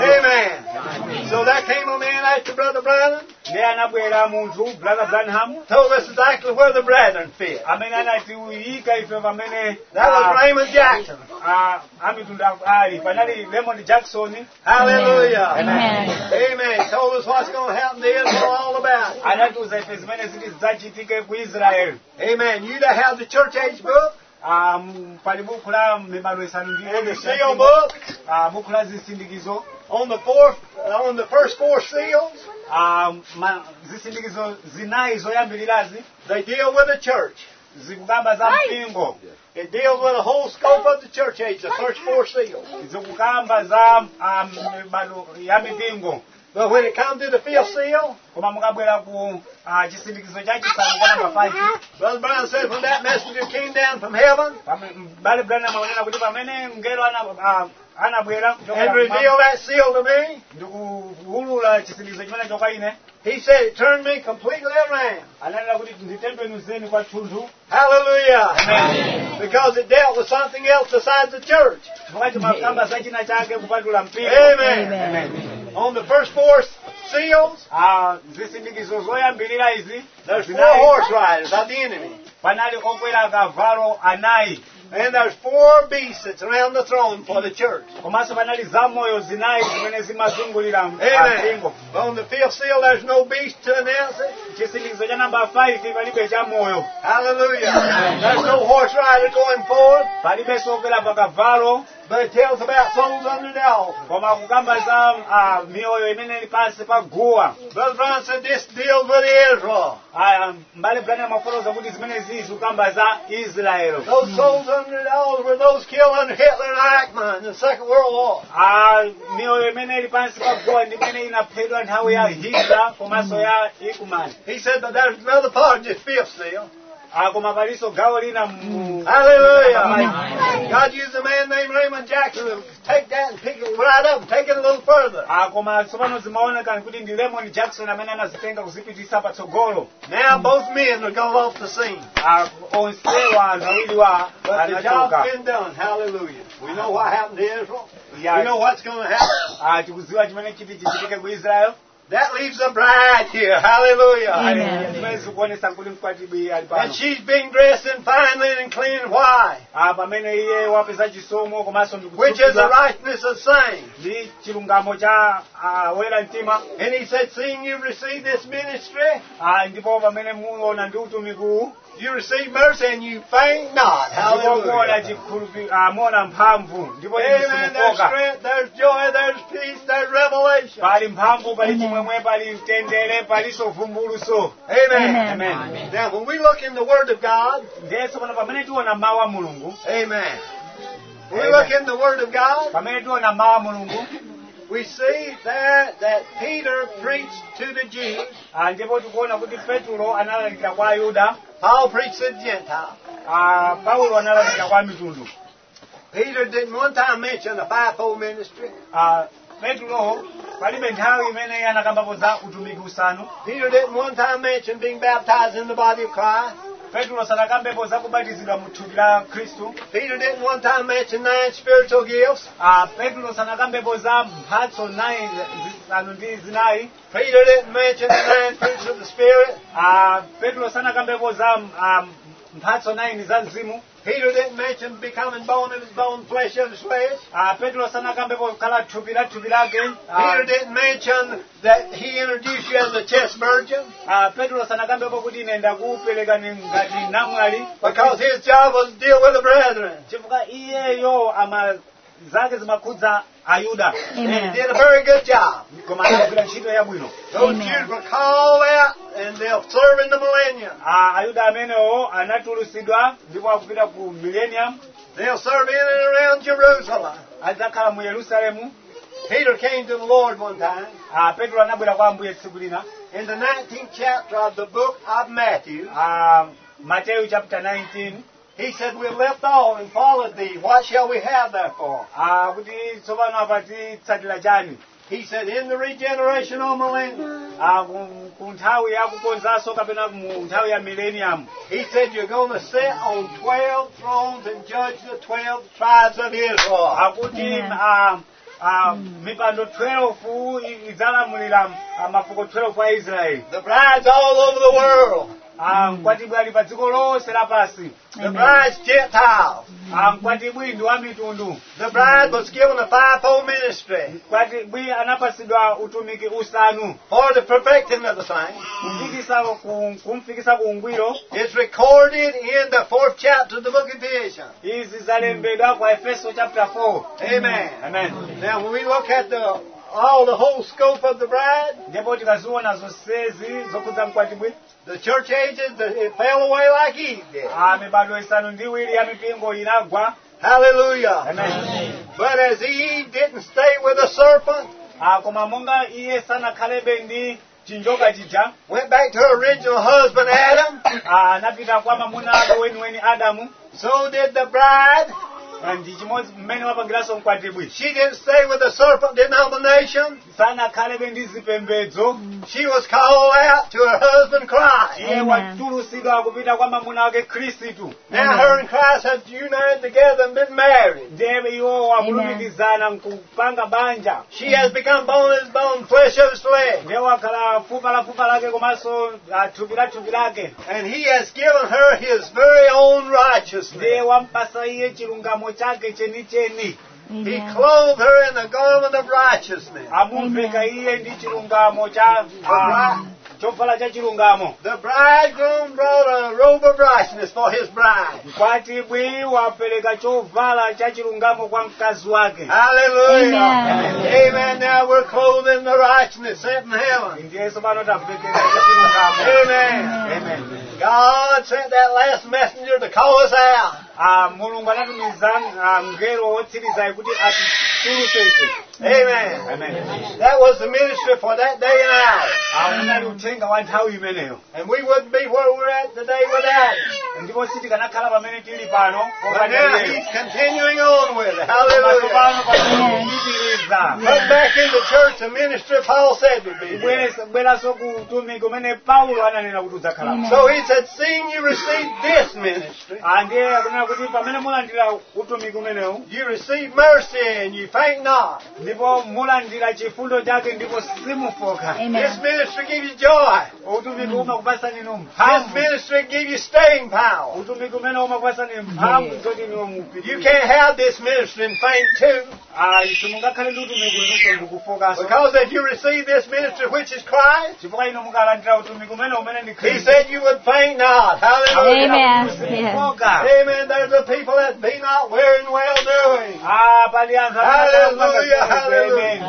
Speaker 4: Amen. So there came a man after Brother Branham,
Speaker 2: Ndiye anabwera munthu Brother Branham
Speaker 4: told us exactly where the brethren fit.
Speaker 2: amene anatiuyika ife pamene
Speaker 4: That was
Speaker 2: ah,
Speaker 4: Raymond Jackson.
Speaker 2: ah, amitundu ali panali Raymond Jackson.
Speaker 4: Hallelujah.
Speaker 3: Amen.
Speaker 4: Amen. He told us what's going to happen to Israel all about it.
Speaker 2: Anatiuza ife zimene ziti zidzachitike ku Israeli.
Speaker 4: Amen. You that have the church age book,
Speaker 2: Ah, m- pali buku la mibado isanu ndi
Speaker 4: And the
Speaker 2: ine
Speaker 4: seal book,
Speaker 2: Ah, buku la zisindikizo.
Speaker 4: on the fourth, uh, on the first four seals,
Speaker 2: Ah, ma- zisindikizo zinayi zoyambirirazi
Speaker 4: they deal with the church.
Speaker 2: zikukamba za mpingo.
Speaker 4: It deals with the whole scope of the church age, the first four seals.
Speaker 2: Zikukamba za ah, mibado ya mipingo.
Speaker 4: But when it comes to the fifth seal,
Speaker 2: Koma mukabwera ku ah, chisindikizo cha chisanu kwa namba five.
Speaker 4: Brother Brown says when that messenger came down from heaven
Speaker 2: Bale Branham amanena kuti pamene mngelo ana ah, anabwera kuchokera
Speaker 4: and revealed that seal to me,
Speaker 2: ndikuwulula chisindikizo chimene chokwa ine,
Speaker 4: he said it turned me completely around.
Speaker 2: ananena kuti nditembenuzeni kwa thunthu.
Speaker 4: Hallelujah.
Speaker 3: Amen.
Speaker 4: Because it dealt with something else besides the church.
Speaker 2: Chifukwa chimakamba za china chake kupatula mpingo.
Speaker 4: Amen.
Speaker 2: Amen.
Speaker 4: On the first four seals,
Speaker 2: Ah, zisindikizo zoyambirira izi
Speaker 4: there's four
Speaker 2: zinayi.
Speaker 4: horse riders of the enemy.
Speaker 2: Panali okwera akavalo anayi.
Speaker 4: And there's four beasts that's around the throne for the church.
Speaker 2: Komanso panali zamoyo zinayi zimene zimazungulira
Speaker 4: Amen.
Speaker 2: mpingo.
Speaker 4: On the fifth seal, there's no beast to announce it.
Speaker 2: Chisindikizo cha namba five palibe cha moyo.
Speaker 4: Hallelujah. There's no horse rider going forward,
Speaker 2: Palibe sokwera pakavalo.
Speaker 4: but it tells about souls under the altar.
Speaker 2: Koma kukamba za ah, mioyo imene ili pansi pa guwa.
Speaker 4: Brother Brown said this deals with Israel.
Speaker 2: Aya, mbale Branham amafotokoza kuti zimene zizi zikukamba za Israel.
Speaker 4: Those souls under the altar were those killed under Hitler and Eichmann in the Second World War.
Speaker 2: Ah, mioyo imene ili pansi pa guwa ndi imene inaphedwa nthawi ya Hitler komanso ya Eichmann.
Speaker 4: He said that there's another part of this fifth seal.
Speaker 2: Ah, koma palinso gawo lina mu
Speaker 4: Hallelujah. God used a man named Raymond Jackson to take that and pick it right up and take it a little further.
Speaker 2: Ah, koma tsopano zimaoneka kuti ndi Raymond Jackson amene anazitenga kuzipitisa patsogolo.
Speaker 4: Now both men are gone off the scene.
Speaker 2: Ah, onsewa anthu awiriwa
Speaker 4: But the
Speaker 2: anachoka.
Speaker 4: job's been done. Hallelujah. We know what happened to Israel. We
Speaker 2: Ya,
Speaker 4: know what's going to happen.
Speaker 2: ah, tikudziwa chimene chiti chichitike ku Israel.
Speaker 4: That leaves the bride here. Hallelujah.
Speaker 3: Amen.
Speaker 2: Zimene zikuonesa kuti mkwatibwi ali
Speaker 4: And
Speaker 2: pano.
Speaker 4: she's being dressed in fine linen and clean and white,
Speaker 2: Ah, pamene iye wapeza chisomo komanso
Speaker 4: which is the
Speaker 2: ndikusukira
Speaker 4: righteousness of saints.
Speaker 2: ndi chilungamo cha ah, woyera mtima.
Speaker 4: And he said, seeing you receive this ministry,
Speaker 2: Ah, ndipo pamene muona ndi utumiki
Speaker 4: you receive mercy and you faint not.
Speaker 2: ndipo muona
Speaker 4: Hallelujah.
Speaker 2: chikhulupi ah, muona mphamvu ndipo
Speaker 4: Amen. There's
Speaker 2: simufoka.
Speaker 4: strength, there's joy, there's peace, there's revelation.
Speaker 2: Pali mphamvu, pali chimwemwe, pali mtendere, palinso vumbuluso.
Speaker 4: Amen.
Speaker 2: Amen.
Speaker 4: Now, when we look in the Word of God,
Speaker 2: Ndiyenso pano pamene tiona mawu a Mulungu,
Speaker 4: amen. When we
Speaker 2: Amen.
Speaker 4: look in the Word of God,
Speaker 2: pamene tiona mawu a Mulungu,
Speaker 4: we see there that Peter preached to the Jews,
Speaker 2: ah, ndipo tikuona kuti Petro analalikira kwa Ayuda,
Speaker 4: Paul preached to the Gentiles.
Speaker 2: ah, Paulo analalikira kwa mitundu.
Speaker 4: Peter didn't one time mention the fivefold ministry.
Speaker 2: Ah, Petro palibe nthawi imene iye anakambapo za utumiki usanu.
Speaker 4: Peter didn't one time mention being baptized in the body of Christ.
Speaker 2: Petro sanakambepo za kubatizidwa mu thupi la Khristu.
Speaker 4: Peter didn't one time mention nine spiritual gifts.
Speaker 2: Ah, Petro sanakambepo za mphatso nayi zisanu ndi zinayi.
Speaker 4: Peter didn't mention the nine fruits of the Spirit.
Speaker 2: Ah, Petro sanakambepo za ah, mphatso nayi za mzimu.
Speaker 4: Peter didn't mention becoming bone of his bone, flesh of his flesh.
Speaker 2: Ah, Petro sanakambepo kukhala thupi la thupi lake. Ah,
Speaker 4: Peter didn't mention that he introduced you as a chest virgin,
Speaker 2: ah, Petro sanakambepo kuti ine ndakupereka ni ngati namwali.
Speaker 4: because his job was to deal with the brethren.
Speaker 2: Chifukwa iyeyo ama zake zimakhudza Ayuda.
Speaker 4: And he did a very good job.
Speaker 2: Koma anagwira ntchito yabwino.
Speaker 4: Those Jews were called out and they'll serve in the millennium.
Speaker 2: Ah, Ayuda amenewo anatulusidwa ndipo akupita ku millennium.
Speaker 4: They'll serve in and around Jerusalem.
Speaker 2: Adzakhala mu Yerusalemu.
Speaker 4: Peter came to the Lord one time.
Speaker 2: Ah, Petro anabwera kwa Ambuye tsiku lina.
Speaker 4: In the nineteenth chapter of the book of Matthew,
Speaker 2: Ah, Matthew chapter nineteen.
Speaker 4: he said, we've left all and followed thee. What shall we have therefore?
Speaker 2: Ah, kuti tsopano apa titsatira chani?
Speaker 4: He said, in the regeneration of millennium.
Speaker 2: Ah, ku ku nthawi ya kukonzanso kapena mu nthawi ya millennium.
Speaker 4: He said, you're going to sit on twelve thrones and judge the twelve tribes of Israel.
Speaker 2: Akuti ah, ah, mipando twelve i- idzalamulira ah, mafuko twelve a Israeli.
Speaker 4: The brides all over the world.
Speaker 2: Ah, mkwatibwi ali pa dziko lonse lapansi.
Speaker 4: The bride's Gentiles.
Speaker 2: Ah, mkwatibwi ndi wa mitundu.
Speaker 4: The bride was given a fivefold ministry
Speaker 2: Mkwatibwi anapasidwa utumiki usanu.
Speaker 4: for the perfecting of the saints.
Speaker 2: Kumfikisa ku- kumfikisa ku ungwiro.
Speaker 4: It's recorded in the fourth chapter of the book of Ephesians.
Speaker 2: Izi zalembedwa kwa Efeso chapter four.
Speaker 4: Amen.
Speaker 2: Amen.
Speaker 4: Now, when we look at the all the whole scope of the bride,
Speaker 2: Ndipo tikaziona zonsezi zokhudza mkwatibwi.
Speaker 4: the church ages, the- it fell away like Eve did.
Speaker 2: Ah, mibado isanu ndi iwiri ya mipingo inagwa.
Speaker 4: Hallelujah.
Speaker 2: Amen.
Speaker 4: But as Eve didn't stay with the serpent,
Speaker 2: Ah, koma monga iye sanakhalebe ndi chinjoka chija,
Speaker 4: went back to her original husband Adam,
Speaker 2: ah, anapita kwa mwamuna wake weniweni Adamu.
Speaker 4: so did the bride.
Speaker 2: Ah, ndi chimodzi mmene wapangiranso mkwatibwi.
Speaker 4: She didn't stay with the serpent denomination.
Speaker 2: Sanakhalebe ndi zipembedzo.
Speaker 4: She was called out to her husband Christ.
Speaker 2: Iye
Speaker 5: Amen.
Speaker 2: watulusidwa kupita kwa mwamuna wake Khristu.
Speaker 4: Now her and Christ have united together and been married.
Speaker 2: Ndiye iwo wakulumikizana nkupanga banja.
Speaker 4: She has become bone of his bone, flesh of his flesh.
Speaker 2: Ndiye wakhala fupa la fupa lake komanso ah, thupi la thupi lake.
Speaker 4: And he has given her his very own
Speaker 2: Ndiye
Speaker 4: righteousness.
Speaker 2: wampasa iye chilungamo chake chenicheni.
Speaker 4: He
Speaker 5: Amen.
Speaker 4: clothed her in the garment of righteousness.
Speaker 2: Amuveka iye ndi chilungamo cha ah, chovala cha chilungamo.
Speaker 4: The bridegroom brought a robe of righteousness for his bride.
Speaker 2: Mkwatibwi wapereka chovala cha chilungamo kwa mkazi wake.
Speaker 4: Hallelujah.
Speaker 5: Amen.
Speaker 4: Amen. Now we're clothed in the righteousness sent in heaven.
Speaker 2: Ndiyeso pano tapfekera cha chilungamo.
Speaker 4: Amen.
Speaker 2: Amen.
Speaker 4: God sent that last messenger to call us out.
Speaker 2: Ah, Mulungu anatumiza ah, mngelo wotsiriza kuti atitulutse ife.
Speaker 4: Amen.
Speaker 2: Amen.
Speaker 4: That was the ministry for that day and hour.
Speaker 2: Ah, unali uthenga wa nthawi imeneyo.
Speaker 4: And we wouldn't be where we're at today without it.
Speaker 2: Ndipo sitikanakhala pamene tili pano.
Speaker 4: But now he's continuing on with it. Hallelujah.
Speaker 2: Pano pakupitiriza.
Speaker 4: Put back in the church the ministry Paul said would be there.
Speaker 2: Bweranso ku utumiki umene Paulo ananena kuti udzakhala.
Speaker 4: So he said, seeing you receive this ministry,
Speaker 2: Ah, ndiye akunena kuti pamene mulandira utumiki umenewu,
Speaker 4: you receive mercy and you faint not.
Speaker 2: ndipo mulandira chifundo chake ndipo simufoka.
Speaker 4: This
Speaker 5: Amen.
Speaker 4: ministry gives you joy.
Speaker 2: Utumiki umakupasani inu
Speaker 4: This
Speaker 2: mphamvu.
Speaker 4: ministry gives you staying power.
Speaker 2: Utumiki umene umakupasani mphamvu zoti niwo mupitirize.
Speaker 4: You can't have this ministry and faint too.
Speaker 2: Ah, simungakhale ndi utumiki unonso ndikufokanso.
Speaker 4: Because if you receive this ministry, which is Christ,
Speaker 2: Chifukwa ino mukalandira utumiki umene umene ndi
Speaker 4: he
Speaker 2: Khristu.
Speaker 4: said you would faint not. Hallelujah.
Speaker 5: Amen. Yes.
Speaker 2: Simufoka.
Speaker 4: Amen. There's a people that be not wearing well doing.
Speaker 2: Ah, pali anthu
Speaker 4: Hallelujah,
Speaker 2: akakhala
Speaker 4: hallelujah.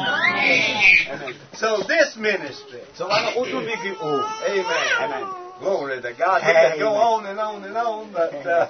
Speaker 2: Amen.
Speaker 4: So this ministry,
Speaker 2: So pano utumiki uwu.
Speaker 4: amen.
Speaker 2: Amen.
Speaker 4: Glory to God. We could go
Speaker 2: Amen.
Speaker 4: on and on and on, but uh,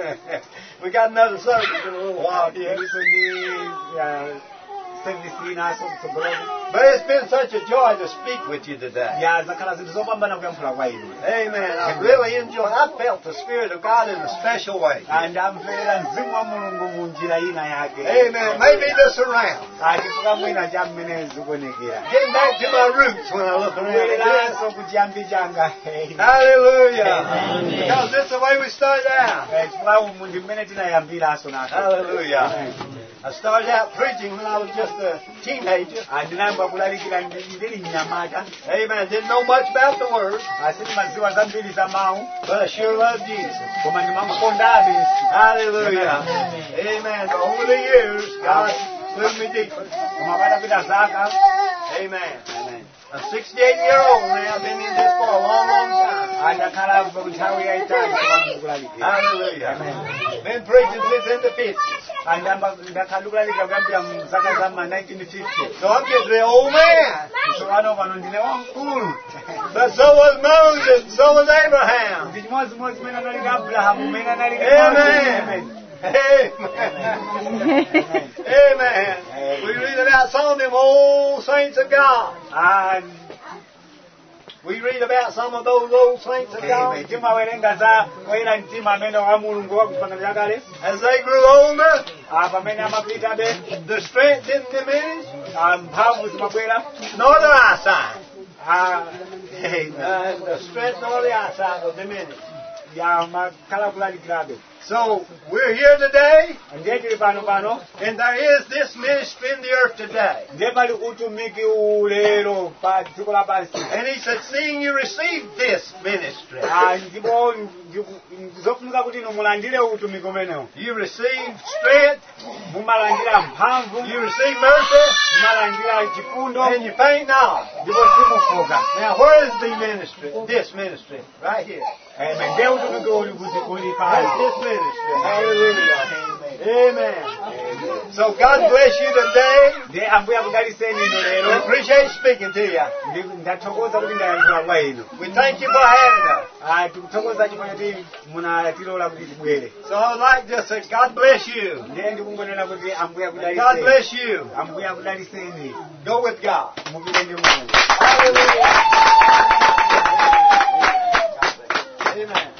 Speaker 4: we got another service in a little while here.
Speaker 2: Ndiso ndi ah, service inaso mtsogoloni.
Speaker 4: But it's been such a joy to speak with you today.
Speaker 2: Ya zakhala zinthu zopambana kuyankhula kwa inu.
Speaker 4: Amen. I really enjoyed. I felt the Spirit of God in a special way.
Speaker 2: Andamvera mzimu wa Mulungu mu njira ina yake.
Speaker 4: Amen. Maybe this around.
Speaker 2: Chifukwa mwina cha mmene zikuonekera.
Speaker 4: Getting back to my roots when I look around. at this.
Speaker 2: Kubwereranso kuchiyambi changa.
Speaker 4: Hallelujah.
Speaker 2: Amen.
Speaker 4: Because this is the way we started out.
Speaker 2: Eh, chifukwa umu ndi mmene tinayambiranso naso.
Speaker 4: Hallelujah.
Speaker 2: Amen.
Speaker 4: I started out preaching when I was just a teenager.
Speaker 2: Andinayamba kulalikira ndi- ndili mnyamata.
Speaker 4: Amen. Didn't know much about the Word,
Speaker 2: Sitimadziwa zambiri za mawu.
Speaker 4: but I sure loved Jesus.
Speaker 2: Koma ndimamukondabe.
Speaker 4: Hallelujah. Amen. But over the years, God blew me deeper.
Speaker 2: Koma patapita zaka.
Speaker 4: Amen.
Speaker 2: Amen.
Speaker 4: I'm sixty-eight year old now. I've been in this for a long, long time.
Speaker 2: Andakhala nthawi yayitali koma ndikulalikira.
Speaker 4: Hallelujah.
Speaker 2: Amen.
Speaker 4: Been preaching since in the fifties.
Speaker 2: Andamba ndakhala ndikulalikira kuyambira mu zaka za ma nineteen fifty.
Speaker 4: So I'm getting an old man.
Speaker 2: So pano pano ndine wamkulu.
Speaker 4: But so was Moses, so was Abraham.
Speaker 2: Ndi chimodzimodzi mmene analili Abrahamu, mmene analili
Speaker 4: Amen. Amen. Amen. We read about some of them old saints of God.
Speaker 2: Ah,
Speaker 4: We read about some of those old saints of God.
Speaker 2: timawerenga za oyera mtima amene wa Mulungu wa kupangana chakale.
Speaker 4: As they grew older,
Speaker 2: Ah, pamene amapitabe,
Speaker 4: the strength didn't diminish,
Speaker 2: ah, mphamvu zimabwera.
Speaker 4: nor their eyesight.
Speaker 2: Ah,
Speaker 4: Uh, the strength nor the eyesight will diminish.
Speaker 2: ya makhala kulalikirabe.
Speaker 4: So we're here today,
Speaker 2: Ndiye tili pano pano.
Speaker 4: and there is this ministry in the earth today.
Speaker 2: Ndiye pali utumiki ulero pa dziko lapansi.
Speaker 4: And he said, seeing you receive this ministry,
Speaker 2: Ah, ndipo ndizofunika kuti inu mulandire utumiki umenewo.
Speaker 4: you receive strength,
Speaker 2: Mumalandira mphamvu,
Speaker 4: you receive mercy,
Speaker 2: mumalandira chifundo,
Speaker 4: and you faint not.
Speaker 2: ndipo simufoka.
Speaker 4: Now, where is the ministry? This ministry, right here.
Speaker 2: Amen. Ndiye utumiki uli kuti uli
Speaker 4: That's
Speaker 2: pali.
Speaker 4: this ministry.
Speaker 2: Hallelujah.
Speaker 4: Amen. So God bless you today.
Speaker 2: Ndiye ambuye akudaliseni inu
Speaker 4: We
Speaker 2: lero.
Speaker 4: appreciate speaking to you.
Speaker 2: Ndi- Ndathokoza kuti ndayankhula kwa inu.
Speaker 4: We thank you for having us.
Speaker 2: Ah, tikuthokoza chifukwa kuti munatilola kuti tibwere.
Speaker 4: So I'd like to say, God bless you.
Speaker 2: Ndiye ndikungonena kuti ambuye
Speaker 4: God
Speaker 2: akudaliseni.
Speaker 4: bless you.
Speaker 2: Ambuye akudaliseni.
Speaker 4: Go with God.
Speaker 2: Mupite ndi Mulungu.
Speaker 4: Hallelujah. Amen.